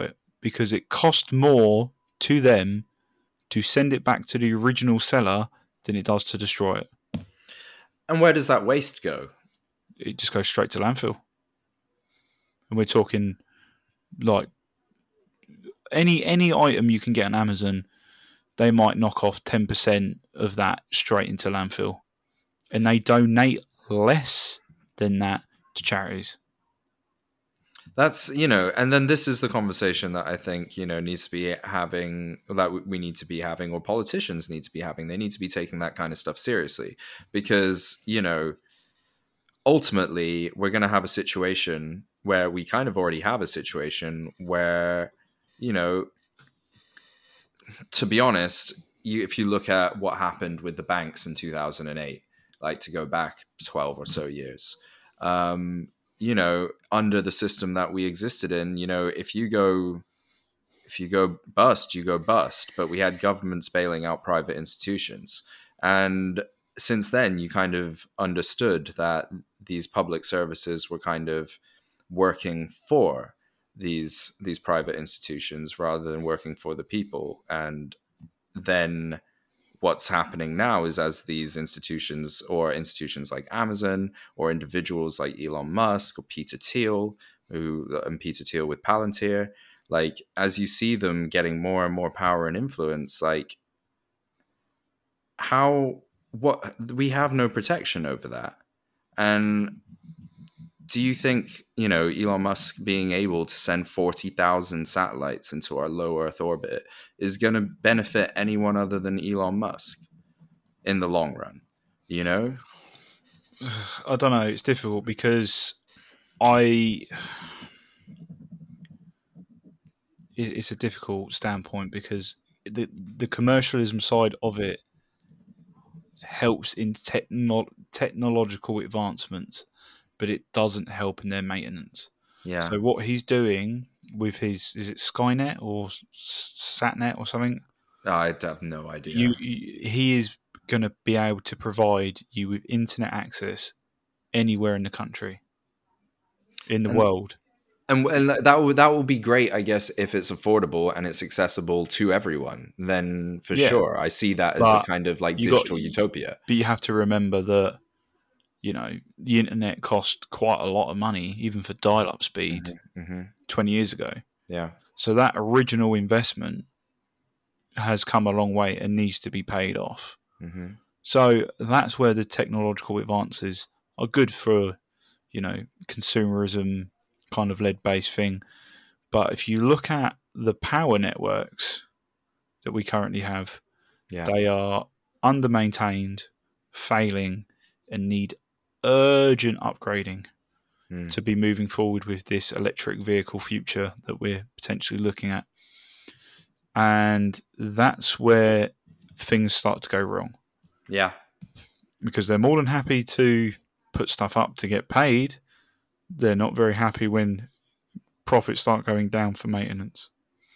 because it cost more to them to send it back to the original seller than it does to destroy it. And where does that waste go? It just goes straight to landfill. And we're talking like any any item you can get on Amazon, they might knock off ten percent of that straight into landfill. And they donate less than that to charities. That's, you know, and then this is the conversation that I think, you know, needs to be having, that we need to be having, or politicians need to be having. They need to be taking that kind of stuff seriously, because, you know, ultimately we're going to have a situation where we kind of already have a situation where, you know, to be honest, you, if you look at what happened with the banks in two thousand eight, like to go back twelve or so years, um, you know, under the system that we existed in, you know, if you go, if you go bust, you go bust. But we had governments bailing out private institutions. And since then, you kind of understood that these public services were kind of working for these, these private institutions rather than working for the people. And then what's happening now is, as these institutions, or institutions like Amazon, or individuals like Elon Musk or Peter Thiel, who and Peter Thiel with Palantir, like as you see them getting more and more power and influence, like how what we have no protection over that. And do you think, you know, Elon Musk being able to send forty thousand satellites into our low Earth orbit is going to benefit anyone other than Elon Musk in the long run? You know? I don't know. It's difficult because I... It's a difficult standpoint because the, the commercialism side of it helps in techno- technological advancements, but it doesn't help in their maintenance. Yeah. So what he's doing with his, is it Skynet or Satnet or something? I have no idea. You, you he is going to be able to provide you with internet access anywhere in the country, in the and, world. And, and that will that will be great, I guess, if it's affordable and it's accessible to everyone. Then for yeah. sure, I see that as but a kind of like digital got, utopia. But you have to remember that, you know, the internet cost quite a lot of money, even for dial-up speed, mm-hmm, mm-hmm. twenty years ago. Yeah. So that original investment has come a long way and needs to be paid off. Mm-hmm. So that's where the technological advances are good for, you know, consumerism kind of lead-based thing. But if you look at the power networks that we currently have, yeah. they are under-maintained, failing, and need urgent upgrading mm. to be moving forward with this electric vehicle future that we're potentially looking at. And that's where things start to go wrong. Yeah. Because they're more than happy to put stuff up to get paid. They're not very happy when profits start going down for maintenance.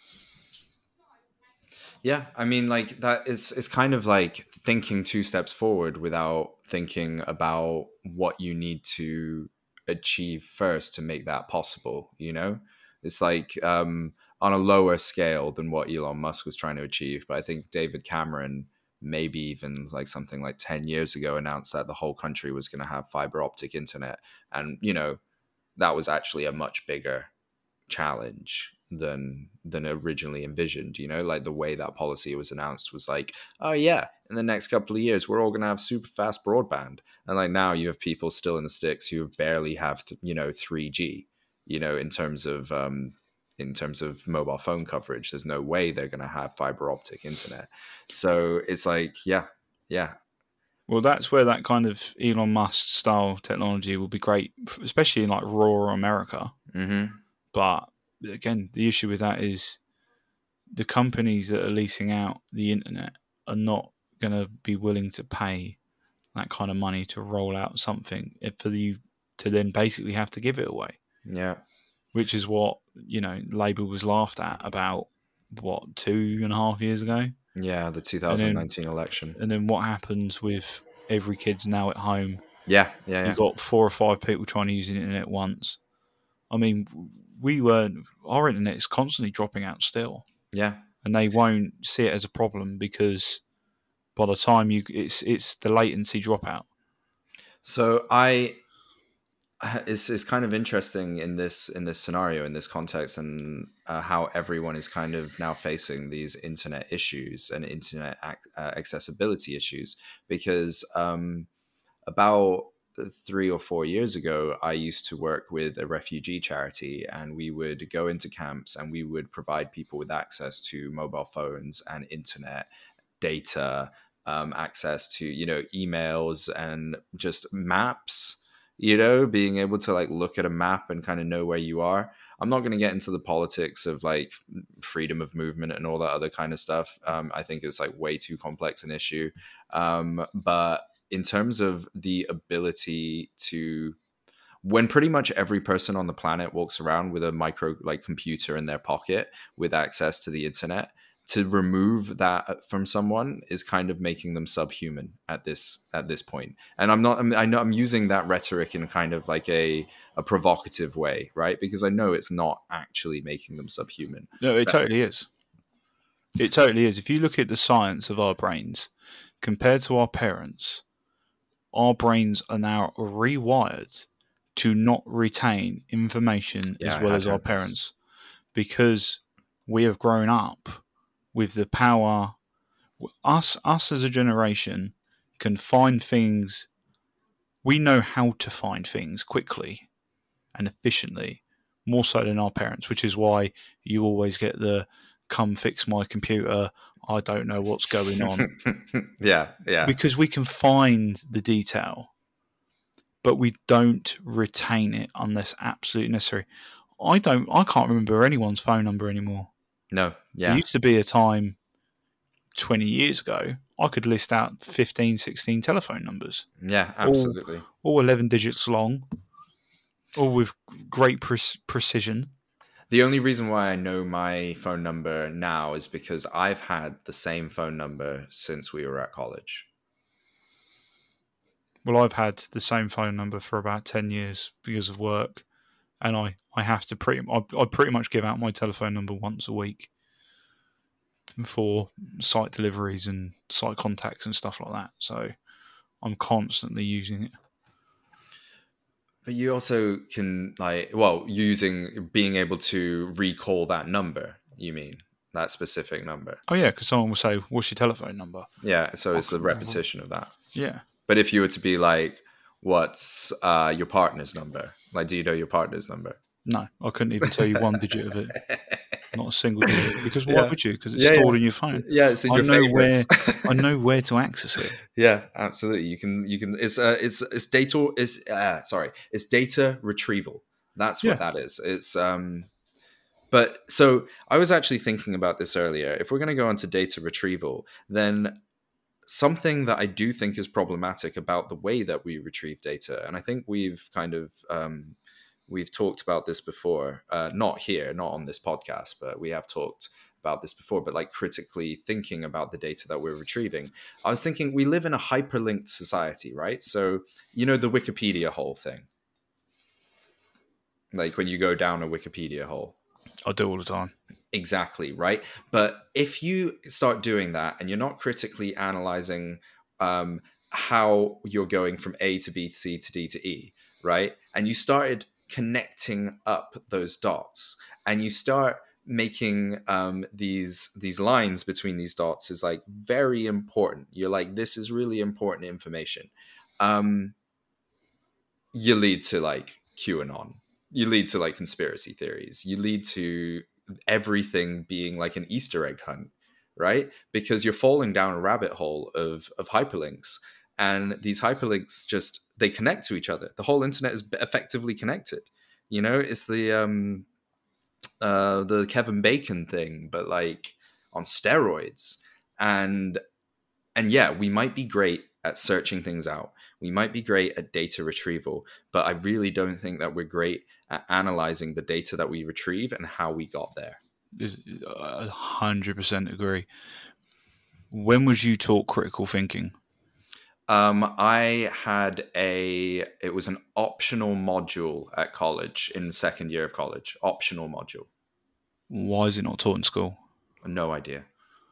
Yeah, I mean, like that is it's kind of like thinking two steps forward without thinking about what you need to achieve first to make that possible. You know, it's like um, on a lower scale than what Elon Musk was trying to achieve. But I think David Cameron, maybe even like something like ten years ago, announced that the whole country was going to have fiber optic internet, and you know, that was actually a much bigger challenge than than originally envisioned. You know, like the way that policy was announced was like, oh yeah, in the next couple of years we're all going to have super fast broadband, and like now you have people still in the sticks who barely have th- you know three G, you know, in terms of um in terms of mobile phone coverage. There's no way they're going to have fiber optic internet. So it's like, yeah yeah well, that's where that kind of Elon Musk style technology will be great, especially in like rural America. Mm-hmm. But again, the issue with that is the companies that are leasing out the internet are not going to be willing to pay that kind of money to roll out something for you to then basically have to give it away. Yeah. Which is what, you know, Labour was laughed at about, what, two and a half years ago? Yeah, the two thousand nineteen and then, election. And then what happens with every kid's now at home? Yeah, yeah, yeah. You've got four or five people trying to use the internet once. I mean, we weren't. Our internet is constantly dropping out still. Yeah, and they won't see it as a problem because by the time you, it's it's the latency dropout. So I, it's it's kind of interesting in this in this scenario, in this context, and uh, how everyone is kind of now facing these internet issues and internet ac- uh, accessibility issues. Because um, about three or four years ago, I used to work with a refugee charity, and we would go into camps and we would provide people with access to mobile phones and internet data, um, access to, you know, emails and just maps, you know, being able to like look at a map and kind of know where you are. I'm not going to get into the politics of like freedom of movement and all that other kind of stuff. Um, I think it's like way too complex an issue. Um, but in terms of the ability to, when pretty much every person on the planet walks around with a micro like computer in their pocket with access to the internet, to remove that from someone is kind of making them subhuman at this at this point. And I'm not I'm, I know I'm using that rhetoric in kind of like a a provocative way, right? Because I know it's not actually making them subhuman. No, it totally is. It totally is. If you look at the science of our brains compared to our parents, our brains are now rewired to not retain information Yeah, as I well had as our heard this. parents, because we have grown up with the power. Us, us as a generation can find things. We know how to find things quickly and efficiently, more so than our parents, which is why you always get the "come fix my computer, I don't know what's going on." yeah, yeah. Because we can find the detail, but we don't retain it unless absolutely necessary. I don't. I can't remember anyone's phone number anymore. No, There yeah. used to be a time twenty years ago I could list out fifteen, sixteen telephone numbers. Yeah, All, absolutely. all eleven digits long, all with great pre- precision. The only reason why I know my phone number now is because I've had the same phone number since we were at college. Well, I've had the same phone number for about ten years because of work, and I, I have to pretty I, I pretty much give out my telephone number once a week for site deliveries and site contacts and stuff like that. So I'm constantly using it. But you also can, like, well, using being able to recall that number, you mean that specific number? Oh yeah, because someone will say, "What's your telephone number?" Yeah, so I it's the couldn't remember. repetition of that. Yeah. But if you were to be like, what's uh, your partner's number? Like, do you know your partner's number? No, I couldn't even tell you one digit of it. Not a single digit. Because why Yeah. would you? Because it's Yeah, stored yeah. in your phone. Yeah, it's in I your know favorites. where I know where to access it. Yeah, absolutely. You can you can it's uh it's it's data is uh sorry, it's data retrieval. That's what Yeah. that is. It's um but so I was actually thinking about this earlier. If we're going to go on to data retrieval, then something that I do think is problematic about the way that we retrieve data, and I think we've kind of um we've talked about this before, uh, not here, not on this podcast, but we have talked about this before, but like critically thinking about the data that we're retrieving. I was thinking we live in a hyperlinked society, right? So, you know, the Wikipedia hole thing. Like when you go down a Wikipedia hole. I do all the time. Exactly, right? But if you start doing that and you're not critically analyzing um, how you're going from A to B to C to D to E, right? And you started connecting up those dots and you start making um, these these lines between these dots is like very important. You're like, this is really important information. Um, you lead to like QAnon. You lead to like conspiracy theories. You lead to everything being like an Easter egg hunt, right? Because you're falling down a rabbit hole of of hyperlinks, and these hyperlinks just they connect to each other. The whole internet is effectively connected. You know, it's the um uh the Kevin Bacon thing, but like on steroids. And and yeah, we might be great at searching things out. We might be great at data retrieval, but I really don't think that we're great at analyzing the data that we retrieve and how we got there. I one hundred percent agree. When was you taught critical thinking? Um, I had a, it was an optional module at college in the second year of college. Optional module. Why is it not taught in school? No idea.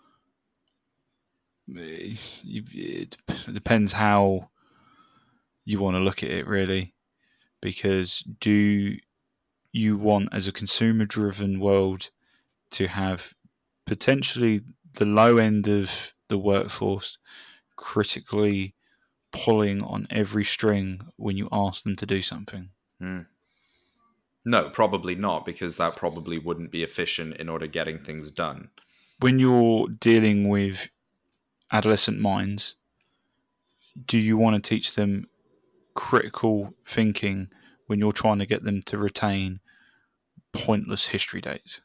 It's- you- It depends how you want to look at it, really. Because do you want, as a consumer-driven world, to have potentially the low end of the workforce critically pulling on every string when you ask them to do something? Hmm. No, probably not, because that probably wouldn't be efficient in order getting things done. When you're dealing with adolescent minds, do you want to teach them critical thinking when you're trying to get them to retain pointless history dates?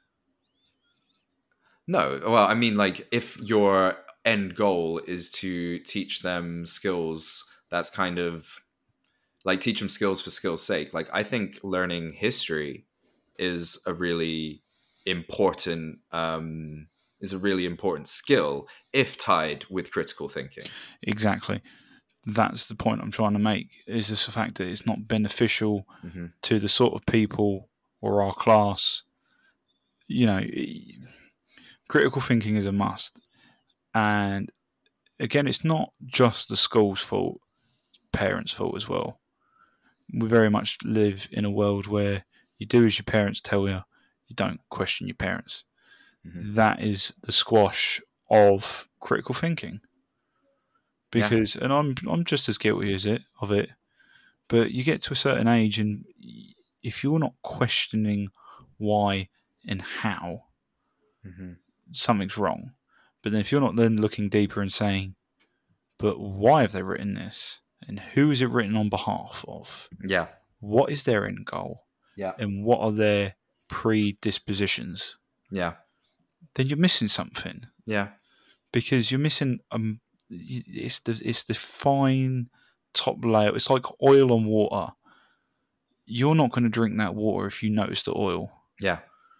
No, well, I mean, like, if your end goal is to teach them skills, that's kind of like teach them skills for skills' sake. Like, I think learning history is a really important um, is a really important skill if tied with critical thinking. Exactly. That's the point I'm trying to make, is this the fact that it's not beneficial Mm-hmm. to the sort of people or our class. You know, critical thinking is a must. And again, it's not just the school's fault, it's parents' fault as well. We very much live in a world where you do as your parents tell you, you don't question your parents. Mm-hmm. That is the squash of critical thinking. Because, yeah. and I'm I'm just as guilty as it of it, but you get to a certain age, and if you're not questioning why and how, Mm-hmm. something's wrong. But then if you're not then looking deeper and saying, but why have they written this? And who is it written on behalf of? Yeah. What is their end goal? Yeah. And what are their predispositions? Yeah. Then you're missing something. Yeah. Because you're missing um it's the it's the fine top layer. It's like oil on water. You're not going to drink that water if you notice the oil. Yeah.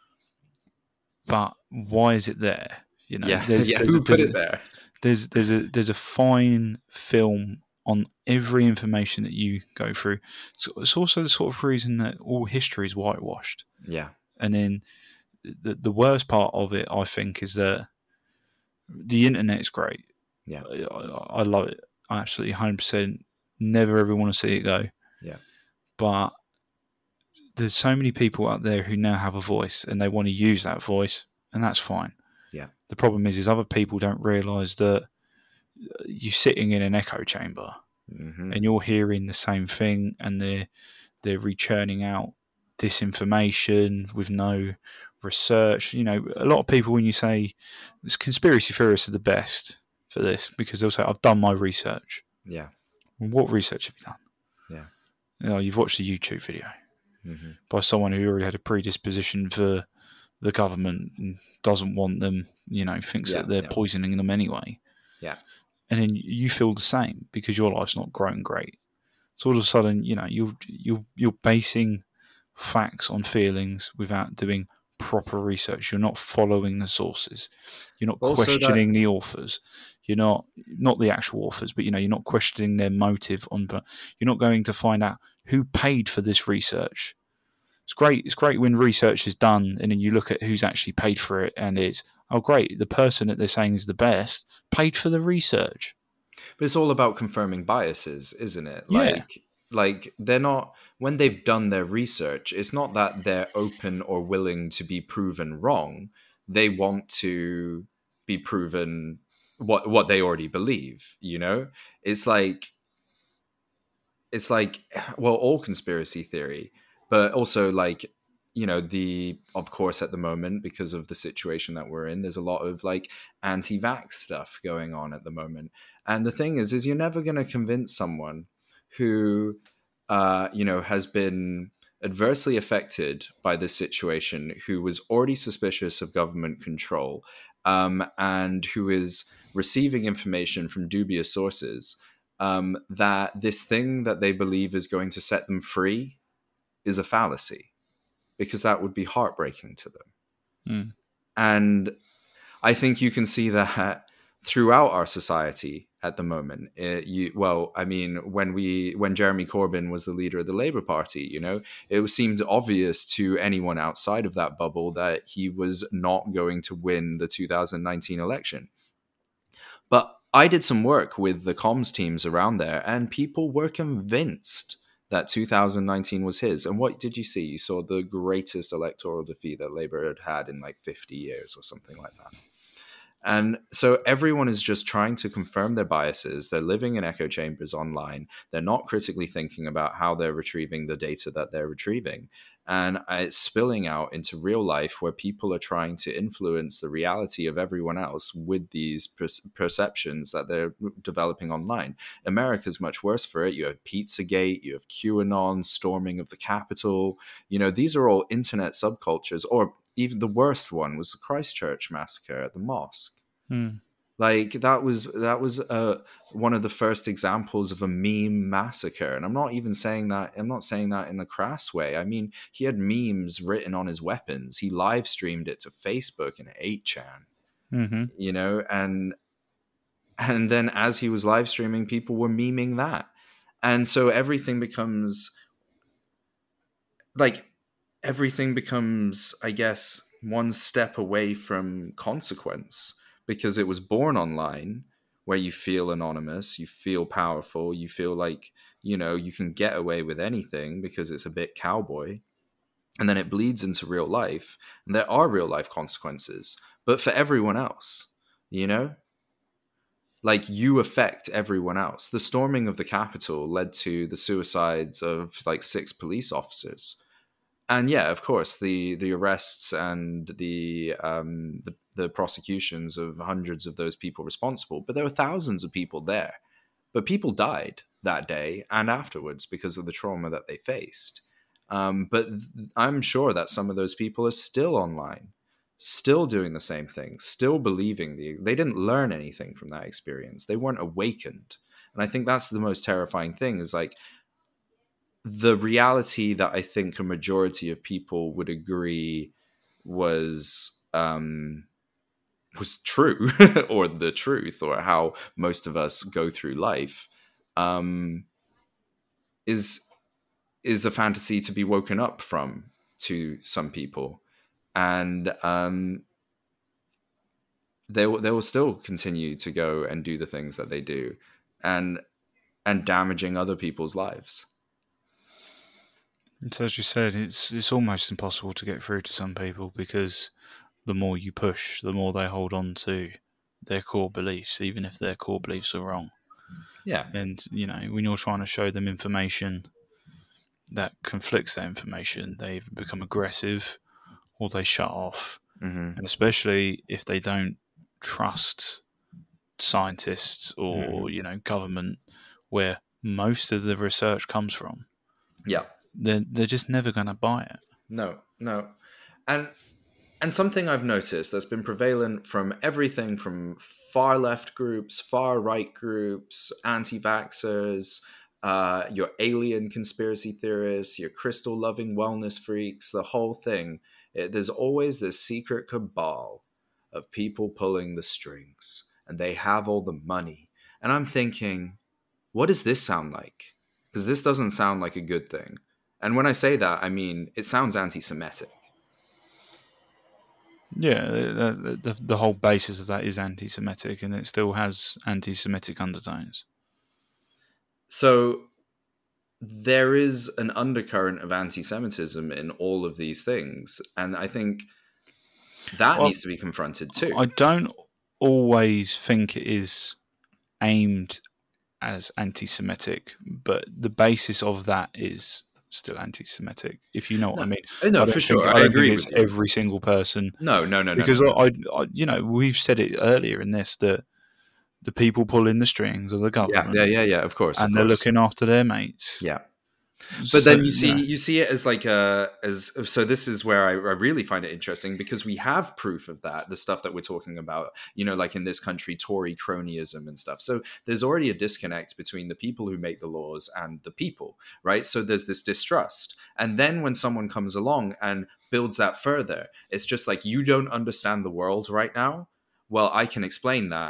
But why is it there? You know, yeah. there's, yeah. there's, Who there's, put it there? There's there's a there's a fine film on every information that you go through. So it's also the sort of reason that all history is whitewashed. Yeah. And then the the worst part of it, I think, is that the internet is great. Yeah. I, I love it. I absolutely one hundred percent never ever want to see it go. Yeah. But there's so many people out there who now have a voice and they want to use that voice, and that's fine. Yeah. The problem is, is other people don't realise that you're sitting in an echo chamber, mm-hmm. and you're hearing the same thing, and they're they're rechurning out disinformation with no research. You know, a lot of people, when you say this, conspiracy theorists are the best for this, because they'll say, "I've done my research." Yeah. Well, what research have you done? Yeah. You know, you've watched a YouTube video mm-hmm. by someone who already had a predisposition for the government and doesn't want them, you know, thinks yeah, that they're yeah. poisoning them anyway. Yeah. And then you feel the same because your life's not growing great. So all of a sudden, you know, you're, you're, you're basing facts on feelings without doing proper research. You're not following the sources. You're not Also questioning that... the authors. You're not, not the actual authors, but, you know, you're not questioning their motive on, but you're not going to find out who paid for this research. It's great. It's great when research is done and then you look at who's actually paid for it, and it's, oh, great, the person that they're saying is the best paid for the research. But it's all about confirming biases, isn't it? Yeah. Like, like they're not, when they've done their research, it's not that they're open or willing to be proven wrong. They want to be proven what what they already believe, you know? It's like, it's like, well, all conspiracy theory, but also like, you know, the, of course, at the moment, because of the situation that we're in, there's a lot of like anti-vax stuff going on at the moment. And the thing is, is you're never going to convince someone who, uh, you know, has been adversely affected by this situation, who was already suspicious of government control, um, and who is receiving information from dubious sources, um, that this thing that they believe is going to set them free is a fallacy, because that would be heartbreaking to them. Mm. And I think you can see that throughout our society at the moment. It, you, well, I mean, when we when Jeremy Corbyn was the leader of the Labour Party, you know, it seemed obvious to anyone outside of that bubble that he was not going to win the two thousand nineteen election. But I did some work with the comms teams around there, and people were convinced that two thousand nineteen was his. And what did you see? You saw the greatest electoral defeat that Labour had had in like fifty years or something like that. And so everyone is just trying to confirm their biases. They're living in echo chambers online. They're not critically thinking about how they're retrieving the data that they're retrieving. And it's spilling out into real life where people are trying to influence the reality of everyone else with these per- perceptions that they're developing online. America's much worse for it. You have Pizzagate, you have QAnon, storming of the Capitol. You know, these are all internet subcultures, or even the worst one was the Christchurch massacre at the mosque. Hmm. Like that was that was uh, one of the first examples of a meme massacre, and I'm not even saying that. I'm not saying that in a crass way. I mean, he had memes written on his weapons. He live streamed it to Facebook and eight chan, Mm-hmm. you know, and and then as he was live streaming, people were memeing that, and so everything becomes like. everything becomes, I guess, one step away from consequence because it was born online where you feel anonymous, you feel powerful, you feel like, you know, you can get away with anything because it's a bit cowboy. And then it bleeds into real life. And there are real life consequences, but for everyone else, you know? Like you affect everyone else. The storming of the Capitol led to the suicides of like six police officers. And yeah, of course, the the arrests and the, um, the the prosecutions of hundreds of those people responsible, but there were thousands of people there. But people died that day and afterwards because of the trauma that they faced. Um, but th- I'm sure that some of those people are still online, still doing the same thing, still believing the. They didn't learn anything from that experience. They weren't awakened, and I think that's the most terrifying thing. Is like. The reality that I think a majority of people would agree was um, was true, or the truth, or how most of us go through life, um, is is a fantasy to be woken up from to some people, and um, they will they will still continue to go and do the things that they do, and and damaging other people's lives. It's as you said, it's it's almost impossible to get through to some people because the more you push, the more they hold on to their core beliefs, even if their core beliefs are wrong. Yeah. And, you know, when you're trying to show them information that conflicts that information, they either become aggressive or they shut off. Mm-hmm. And especially if they don't trust scientists or, Mm-hmm. you know, government, where most of the research comes from. Yeah. They're, they're just never going to buy it. No, no. And and something I've noticed that's been prevalent from everything from far left groups, far right groups, anti-vaxxers, uh, your alien conspiracy theorists, your crystal loving wellness freaks, the whole thing. It, there's always this secret cabal of people pulling the strings, and they have all the money. And I'm thinking, what does this sound like? Because this doesn't sound like a good thing. And when I say that, I mean, it sounds anti-Semitic. Yeah, the, the, the whole basis of that is anti-Semitic, and it still has anti-Semitic undertones. So there is an undercurrent of anti-Semitism in all of these things, and I think that well, needs to be confronted too. I don't always think it is aimed as anti-Semitic, but the basis of that is still anti-Semitic, if you know what no, I mean. No, I for sure. Think, I, I don't agree think it's with you. every single person. No, no, no, because no. no, no. I, I, you know, we've said it earlier in this that the people pulling the strings are the government. Yeah, yeah, yeah, yeah. Of course, and of they're course. looking after their mates. Yeah. But so, then you see, you, know. you see it as like a as so. This is where I, I really find it interesting because we have proof of that. The stuff that we're talking about, you know, like in this country, Tory cronyism and stuff. So there's already a disconnect between the people who make the laws and the people, right? So there's this distrust, and then when someone comes along and builds that further, it's just like, you don't understand the world right now. Well, I can explain that.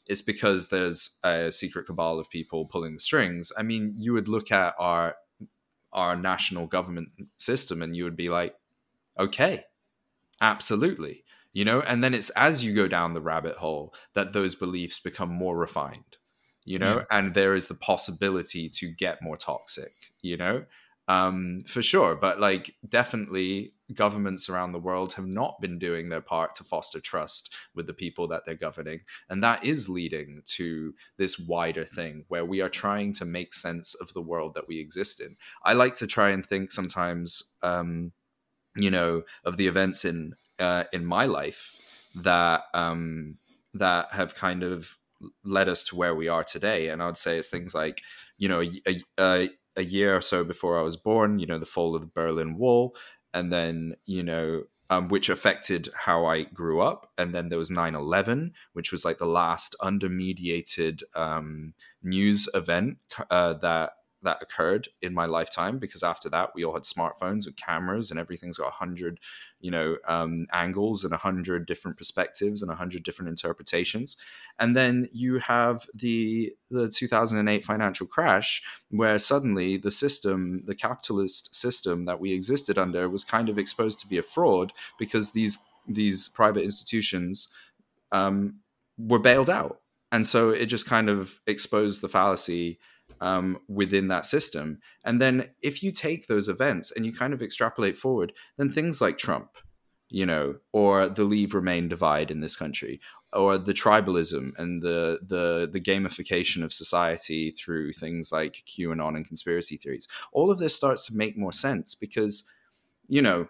it's because there's a secret cabal of people pulling the strings. I mean, you would look at our our national government system and you would be like, okay, absolutely. You know, and then it's as you go down the rabbit hole that those beliefs become more refined, you know, Yeah. and there is the possibility to get more toxic, you know, um, for sure. But like, definitely governments around the world have not been doing their part to foster trust with the people that they're governing. And that is leading to this wider thing where we are trying to make sense of the world that we exist in. I like to try and think sometimes, um, you know, of the events in uh, in my life that um, that have kind of led us to where we are today. And I would say it's things like, you know, a, a, a year or so before I was born, you know, the fall of the Berlin Wall, and then, you know, um, which affected how I grew up. And then there was nine eleven, which was like the last under-mediated um, news event uh, that that occurred in my lifetime, because after that we all had smartphones with cameras and everything's got a hundred, you know, um, angles and a hundred different perspectives and a hundred different interpretations. And then you have the the two thousand eight financial crash, where suddenly the system, the capitalist system that we existed under, was kind of exposed to be a fraud, because these these private institutions um, were bailed out. And so it just kind of exposed the fallacy um, within that system. And then if you take those events and you kind of extrapolate forward, then things like Trump, you know, or the Leave Remain divide in this country, or the tribalism and the the the gamification of society through things like QAnon and conspiracy theories, all of this starts to make more sense, because, you know,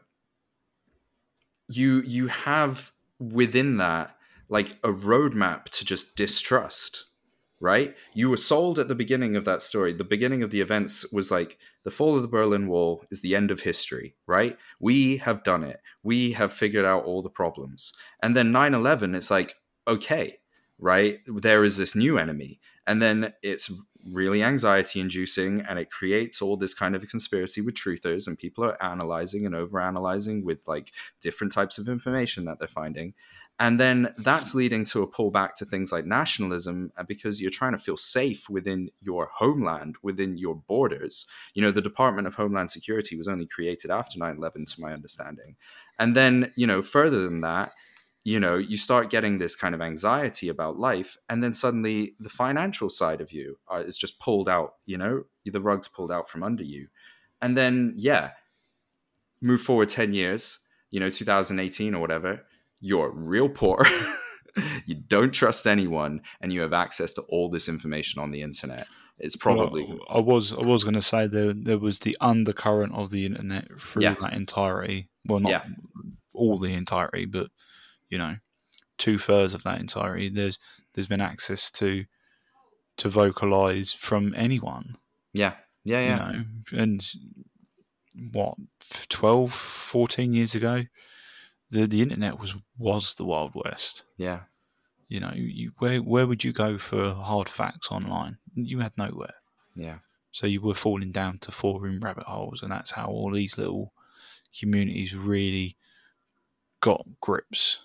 you you have within that like a roadmap to just distrust. Right? You were sold at the beginning of that story. The beginning of the events was like, the fall of the Berlin Wall is the end of history, right? We have done it. We have figured out all the problems. And then nine eleven, it's like, okay, right? There is this new enemy. And then it's really anxiety inducing, and it creates all this kind of conspiracy with truthers, and people are analyzing and overanalyzing with like different types of information that they're finding. And then that's leading to a pullback to things like nationalism, because you're trying to feel safe within your homeland, within your borders. You know, the Department of Homeland Security was only created after nine eleven, to my understanding. And then, you know, further than that, you know, you start getting this kind of anxiety about life. And then suddenly the financial side of you uh, is just pulled out, you know, the rug's pulled out from under you. And then, yeah, move forward ten years, you know, two thousand eighteen or whatever. You're real poor, you don't trust anyone, and you have access to all this information on the internet. It's probably... Well, I was I was going to say there there was the undercurrent of the internet through Yeah. that entirety. Well, not Yeah. all the entirety, but, you know, two thirds of that entirety. There's there's been access to to vocalize from anyone. Yeah, yeah, yeah. You know, and what, twelve, fourteen years ago, the the internet was was the Wild West. Yeah. You know, you, where where would you go for hard facts online? You had nowhere. Yeah. So you were falling down to forum rabbit holes, and that's how all these little communities really got grips.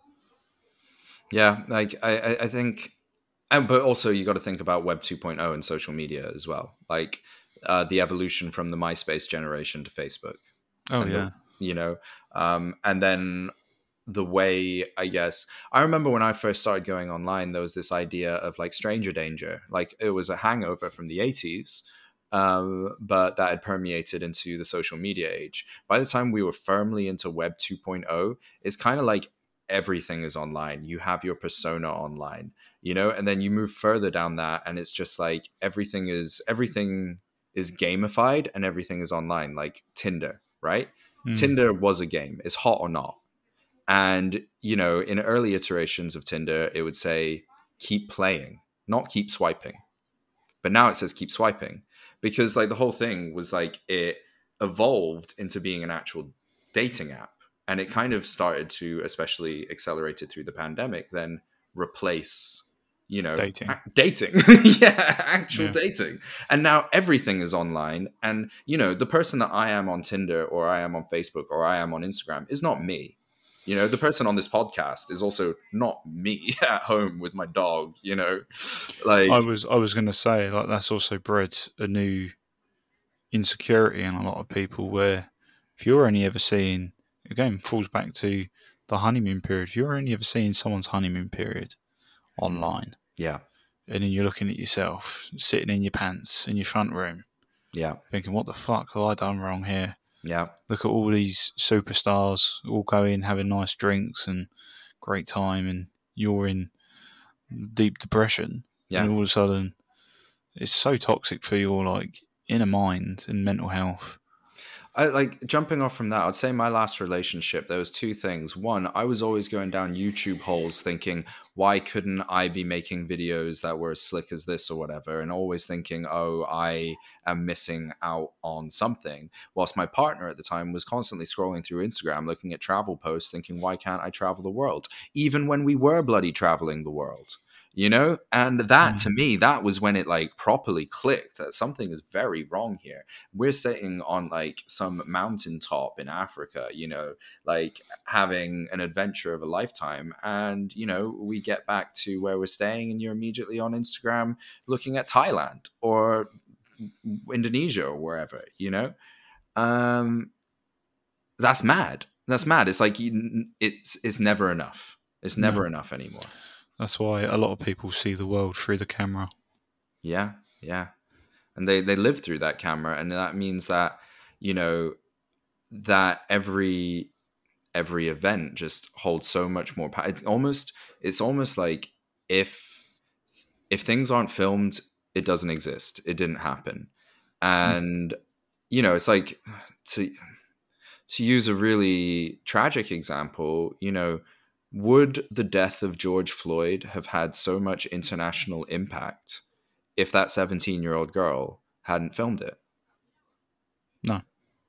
Yeah, like I, I think, and but also you got to think about Web two point oh and social media as well, like uh, the evolution from the MySpace generation to Facebook. Oh and yeah, the, you know, um, and then the way, I guess, I remember when I first started going online, there was this idea of like stranger danger, like it was a hangover from the eighties. Um, but that had permeated into the social media age. By the time we were firmly into Web two point oh, it's kind of like everything is online. You have your persona online, you know, and then you move further down that, and it's just like everything is everything is gamified and everything is online, like Tinder, right? Mm. Tinder was a game. It's hot or not. And, you know, in early iterations of Tinder, it would say, keep playing, not keep swiping. But now it says keep swiping, because like the whole thing was like it evolved into being an actual dating app. And it kind of started to, especially accelerated through the pandemic, then replace, you know, dating. A- dating. yeah, actual yeah. dating. And now everything is online. And, you know, the person that I am on Tinder or I am on Facebook or I am on Instagram is not me. You know, the person on this podcast is also not me at home with my dog. You know, like I was I was going to say, like, that's also bred a new insecurity in a lot of people, where if you're only ever seeing, again, falls back to the honeymoon period. If you're only ever seeing someone's honeymoon period online, yeah, and then you're looking at yourself sitting in your pants in your front room, yeah, thinking, what the fuck have I done wrong here? yeah, Look at all these superstars all going, having nice drinks and great time, and you're in deep depression. yeah. And all of a sudden, it's so toxic for your like inner mind and mental health. I like jumping off from that. I'd say my last relationship, there was two things. One, I was always going down YouTube holes thinking, why couldn't I be making videos that were as slick as this or whatever? And always thinking, oh, I am missing out on something. Whilst my partner at the time was constantly scrolling through Instagram, looking at travel posts, thinking, why can't I travel the world? Even when we were bloody traveling the world. You know, and that to me, that was when it like properly clicked that something is very wrong here. We're sitting on like some mountaintop in Africa, you know, like having an adventure of a lifetime. And, you know, we get back to where we're staying and you're immediately on Instagram looking at Thailand or Indonesia or wherever, you know, um, that's mad. That's mad. It's like, you, it's, it's never enough. It's never No. enough anymore. That's why a lot of people see the world through the camera. Yeah, yeah. And they, they live through that camera. And that means that, you know, that every every event just holds so much more power. It almost it's almost like if if things aren't filmed, it doesn't exist. It didn't happen. And, you know, it's like to to use a really tragic example, you know, would the death of George Floyd have had so much international impact if that seventeen-year-old girl hadn't filmed it? No.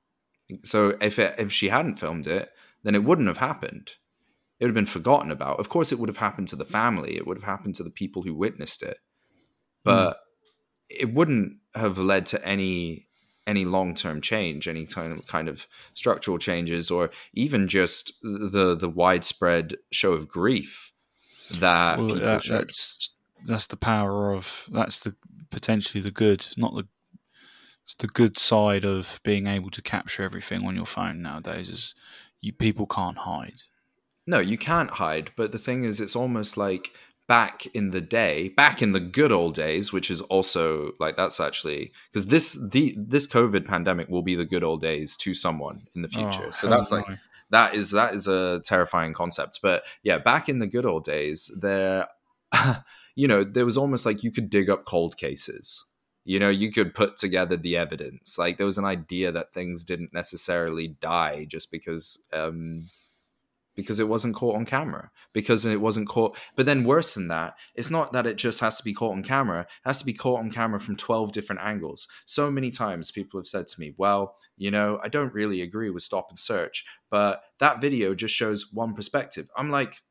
So if it, if she hadn't filmed it, then it wouldn't have happened. It would have been forgotten about. Of course, it would have happened to the family. It would have happened to the people who witnessed it. But mm. it wouldn't have led to any any long-term change, any kind of, kind of structural changes, or even just the the widespread show of grief that well, people that, showed. That's, that's the power of, that's the potentially the good, not the, it's the good side of being able to capture everything on your phone nowadays is you people can't hide. No, you can't hide. But the thing is, it's almost like back in the day, back in the good old days, which is also like, that's actually because this the this COVID pandemic will be the good old days to someone in the future. Oh, so that's like no. that is that is a terrifying concept. But yeah, back in the good old days, there, you know, there was almost like you could dig up cold cases. You know, you could put together the evidence. Like there was an idea that things didn't necessarily die just because. Um, because it wasn't caught on camera, because it wasn't caught. But then worse than that, it's not that it just has to be caught on camera. It has to be caught on camera from twelve different angles. So many times people have said to me, well, you know, I don't really agree with stop and search, but that video just shows one perspective. I'm like,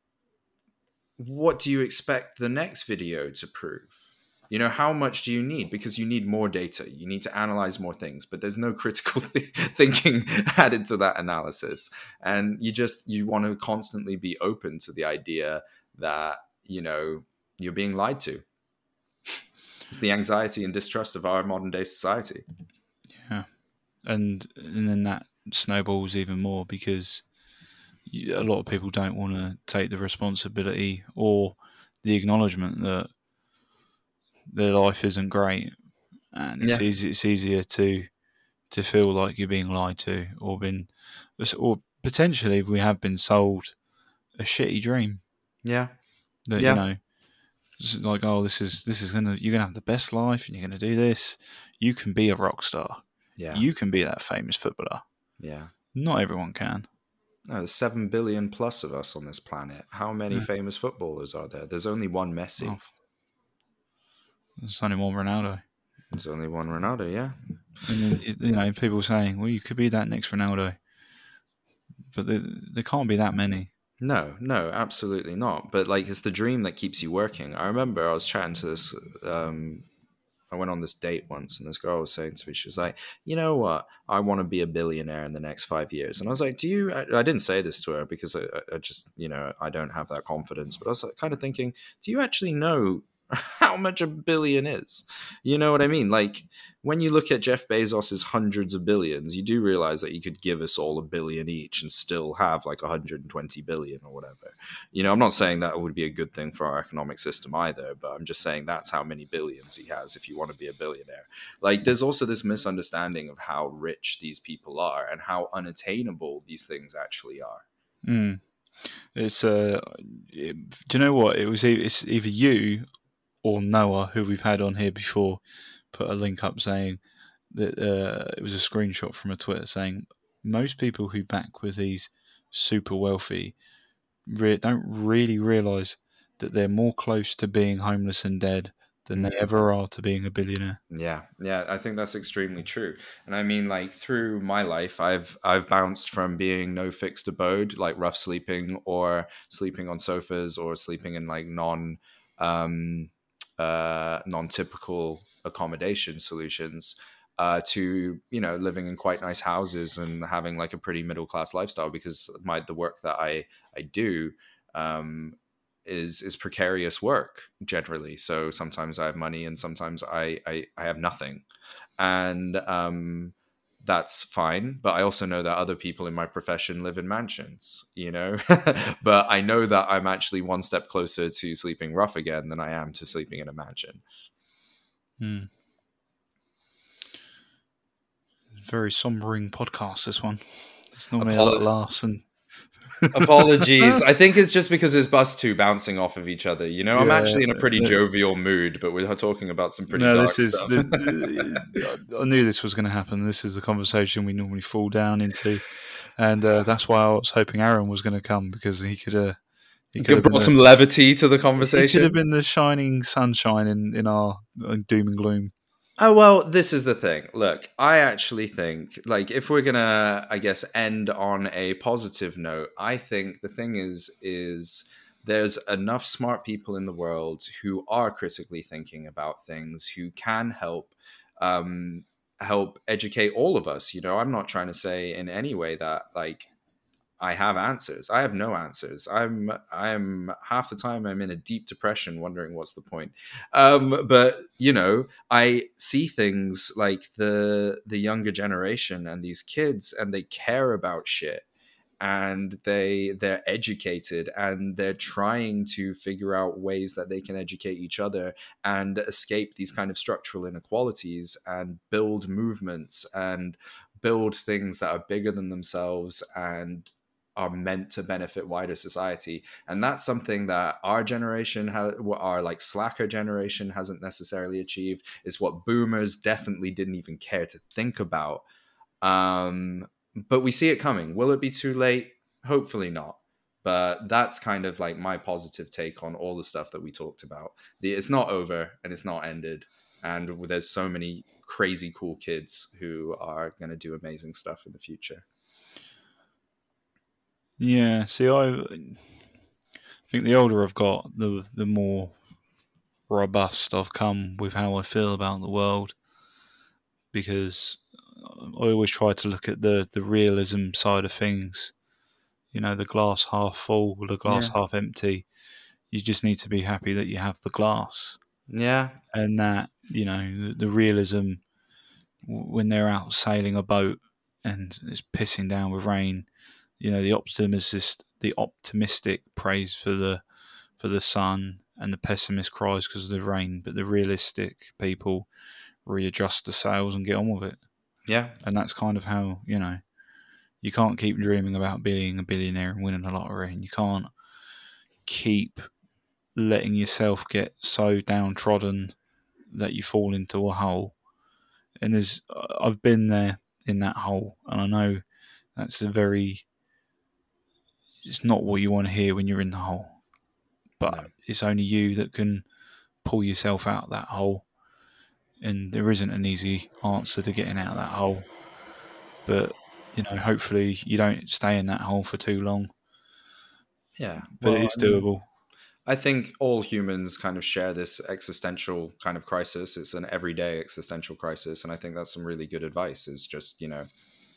what do you expect the next video to prove? You know, how much do you need? Because you need more data. You need to analyze more things, but there's no critical th- thinking added to that analysis. And you just, you want to constantly be open to the idea that, you know, you're being lied to. It's the anxiety and distrust of our modern day society. Yeah. And, and then that snowballs even more because you, a lot of people don't want to take the responsibility or the acknowledgement that their life isn't great, and it's Yeah. easy. It's easier to to feel like you're being lied to, or been, or potentially we have been sold a shitty dream. Yeah, that yeah. you know, it's like, oh, this is this is gonna you're gonna have the best life, and you're gonna do this. You can be a rock star. Yeah, you can be that famous footballer. Yeah, not everyone can. No, there's seven billion plus of us on this planet. How many Yeah. famous footballers are there? There's only one Messi. Oh, there's only one Ronaldo. There's only one Ronaldo, yeah. And then, you know, people saying, well, you could be that next Ronaldo. But there, there can't be that many. No, no, absolutely not. But, like, it's the dream that keeps you working. I remember I was chatting to this... Um, I went on this date once, and this girl was saying to me, she was like, "You know what? I want to be a billionaire in the next five years." And I was like, "Do you?" I, I didn't say this to her because I, I just, you know, I don't have that confidence. But I was like, kind of thinking, do you actually know how much a billion is? You know what I mean? Like, when you look at Jeff Bezos's hundreds of billions, you do realize that he could give us all a billion each and still have like one hundred twenty billion or whatever. You know, I'm not saying that would be a good thing for our economic system either, but I'm just saying that's how many billions he has if you want to be a billionaire. Like, there's also this misunderstanding of how rich these people are and how unattainable these things actually are. Mm. It's uh, it, do you know what? It was it's either you or Noah, who we've had on here before, put a link up saying that uh, it was a screenshot from a Twitter saying most people who back with these super wealthy re- don't really realise that they're more close to being homeless and dead than they ever are to being a billionaire. Yeah, yeah, I think that's extremely true. And I mean, like, through my life, I've I've bounced from being no fixed abode, like rough sleeping, or sleeping on sofas, or sleeping in like non um uh non-typical accommodation solutions, uh to, you know, living in quite nice houses and having like a pretty middle class lifestyle, because my the work that I I do um is is precarious work generally. So sometimes I have money and sometimes I I, I have nothing, and um, that's fine. But I also know that other people in my profession live in mansions, you know. But I know that I'm actually one step closer to sleeping rough again than I am to sleeping in a mansion. Hmm. Very sombering podcast, this one. It's normally Apolo- a lot of laughs and apologies. I think it's just because it's us two bouncing off of each other. You know, yeah, I'm actually in a pretty jovial mood, but we're talking about some pretty no, dark this is, stuff. This, I knew this was going to happen. This is the conversation we normally fall down into, and uh, that's why I was hoping Aaron was going to come, because he could. Uh, he could have brought some the, levity to the conversation. He could have been the shining sunshine in in our doom and gloom. Oh, well, this is the thing. Look, I actually think, like, if we're going to, I guess, end on a positive note, I think the thing is, is there's enough smart people in the world who are critically thinking about things, who can help, um, help educate all of us. You know, I'm not trying to say in any way that, like, I have answers. I have no answers. I'm I'm half the time I'm in a deep depression wondering what's the point. Um, but you know, I see things like the the younger generation and these kids, and they care about shit, and they they're educated, and they're trying to figure out ways that they can educate each other and escape these kind of structural inequalities and build movements and build things that are bigger than themselves and are meant to benefit wider society. And that's something that our generation, ha- our like slacker generation, hasn't necessarily achieved. It's what boomers definitely didn't even care to think about. Um, but we see it coming. Will it be too late? Hopefully not. But that's kind of like my positive take on all the stuff that we talked about. The, it's not over and it's not ended. And there's so many crazy cool kids who are going to do amazing stuff in the future. Yeah, see, I, I think the older I've got, the the more robust I've come with how I feel about the world, because I always try to look at the, the realism side of things. You know, the glass half full, the glass yeah. half empty. You just need to be happy that you have the glass. Yeah. And that, you know, the, the realism, when they're out sailing a boat and it's pissing down with rain, you know, the optimistic, the optimistic prays for the for the sun, and the pessimist cries because of the rain. But the realistic people readjust the sails and get on with it. Yeah, and that's kind of how, you know, you can't keep dreaming about being a billionaire and winning the lottery, and you can't keep letting yourself get so downtrodden that you fall into a hole. And there's, I've been there in that hole, and I know that's a very, it's not what you want to hear when you're in the hole, but no. It's only you that can pull yourself out of that hole, and there isn't an easy answer to getting out of that hole. But, you know, hopefully you don't stay in that hole for too long. Yeah, but well, it is doable. I mean, I think all humans kind of share this existential kind of crisis. It's an everyday existential crisis. And I think that's some really good advice, is just, you know,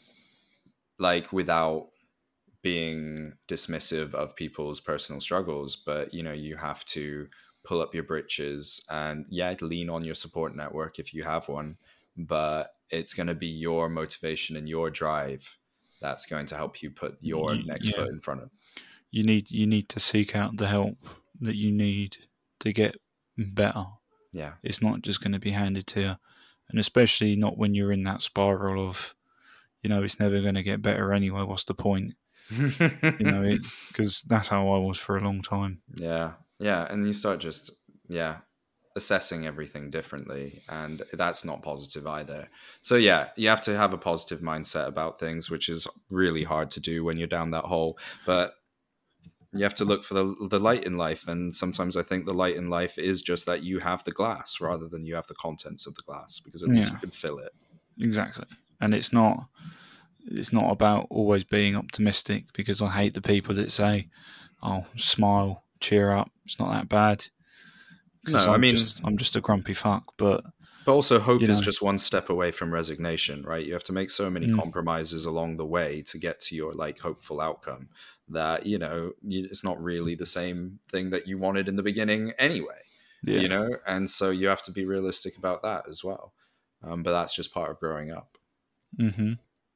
like, without being dismissive of people's personal struggles, but, you know, you have to pull up your britches and, yeah, lean on your support network if you have one. But it's going to be your motivation and your drive that's going to help you put your You- next yeah. foot in front of. You need you need to seek out the help that you need to get better. Yeah. It's not just going to be handed to you, and especially not when you're in that spiral of, you know, it's never going to get better anyway. What's the point? You know, because that's how I was for a long time. Yeah. Yeah. And you start just, yeah, assessing everything differently. And that's not positive either. So, yeah, you have to have a positive mindset about things, which is really hard to do when you're down that hole. But you have to look for the, the light in life. And sometimes I think the light in life is just that you have the glass rather than you have the contents of the glass, because at least Yeah. you can fill it. Exactly. And it's not it's not about always being optimistic, because I hate the people that say, "Oh, smile, cheer up, it's not that bad." No, I'm I mean, just, I'm just a grumpy fuck. But but also hope you is know. just one step away from resignation, right? You have to make so many Mm. compromises along the way to get to your like hopeful outcome that, you know, you, it's not really the same thing that you wanted in the beginning anyway, Yeah. you know? And so you have to be realistic about that as well. Um, but that's just part of growing up. Mm-hmm.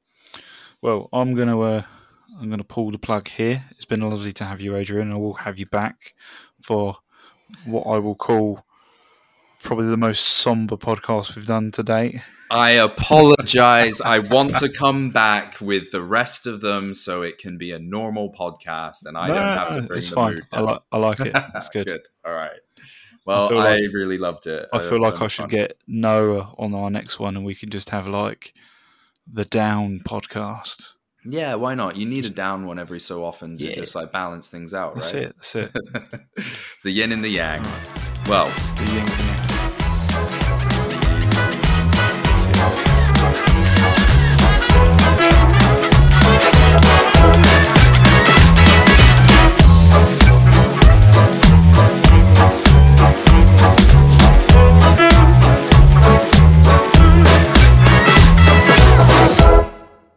Well, I'm gonna uh, I'm gonna pull the plug here. It's been lovely to have you, Adrian. I will have you back for what I will call probably the most somber podcast we've done to date. I apologize. I want to come back with the rest of them so it can be a normal podcast and I No, don't no, have to no, bring it's the fine. mood I, down. li- I like it. It's good. Good. All right. Well, I, feel like- really loved it. I had feel so like I much should fun. get Noah on our next one, and we can just have like the down podcast. Yeah, why not? You need a down one every so often to Yeah. just like balance things out, That's right? it. That's it. The yin and the yang. Well, The yin and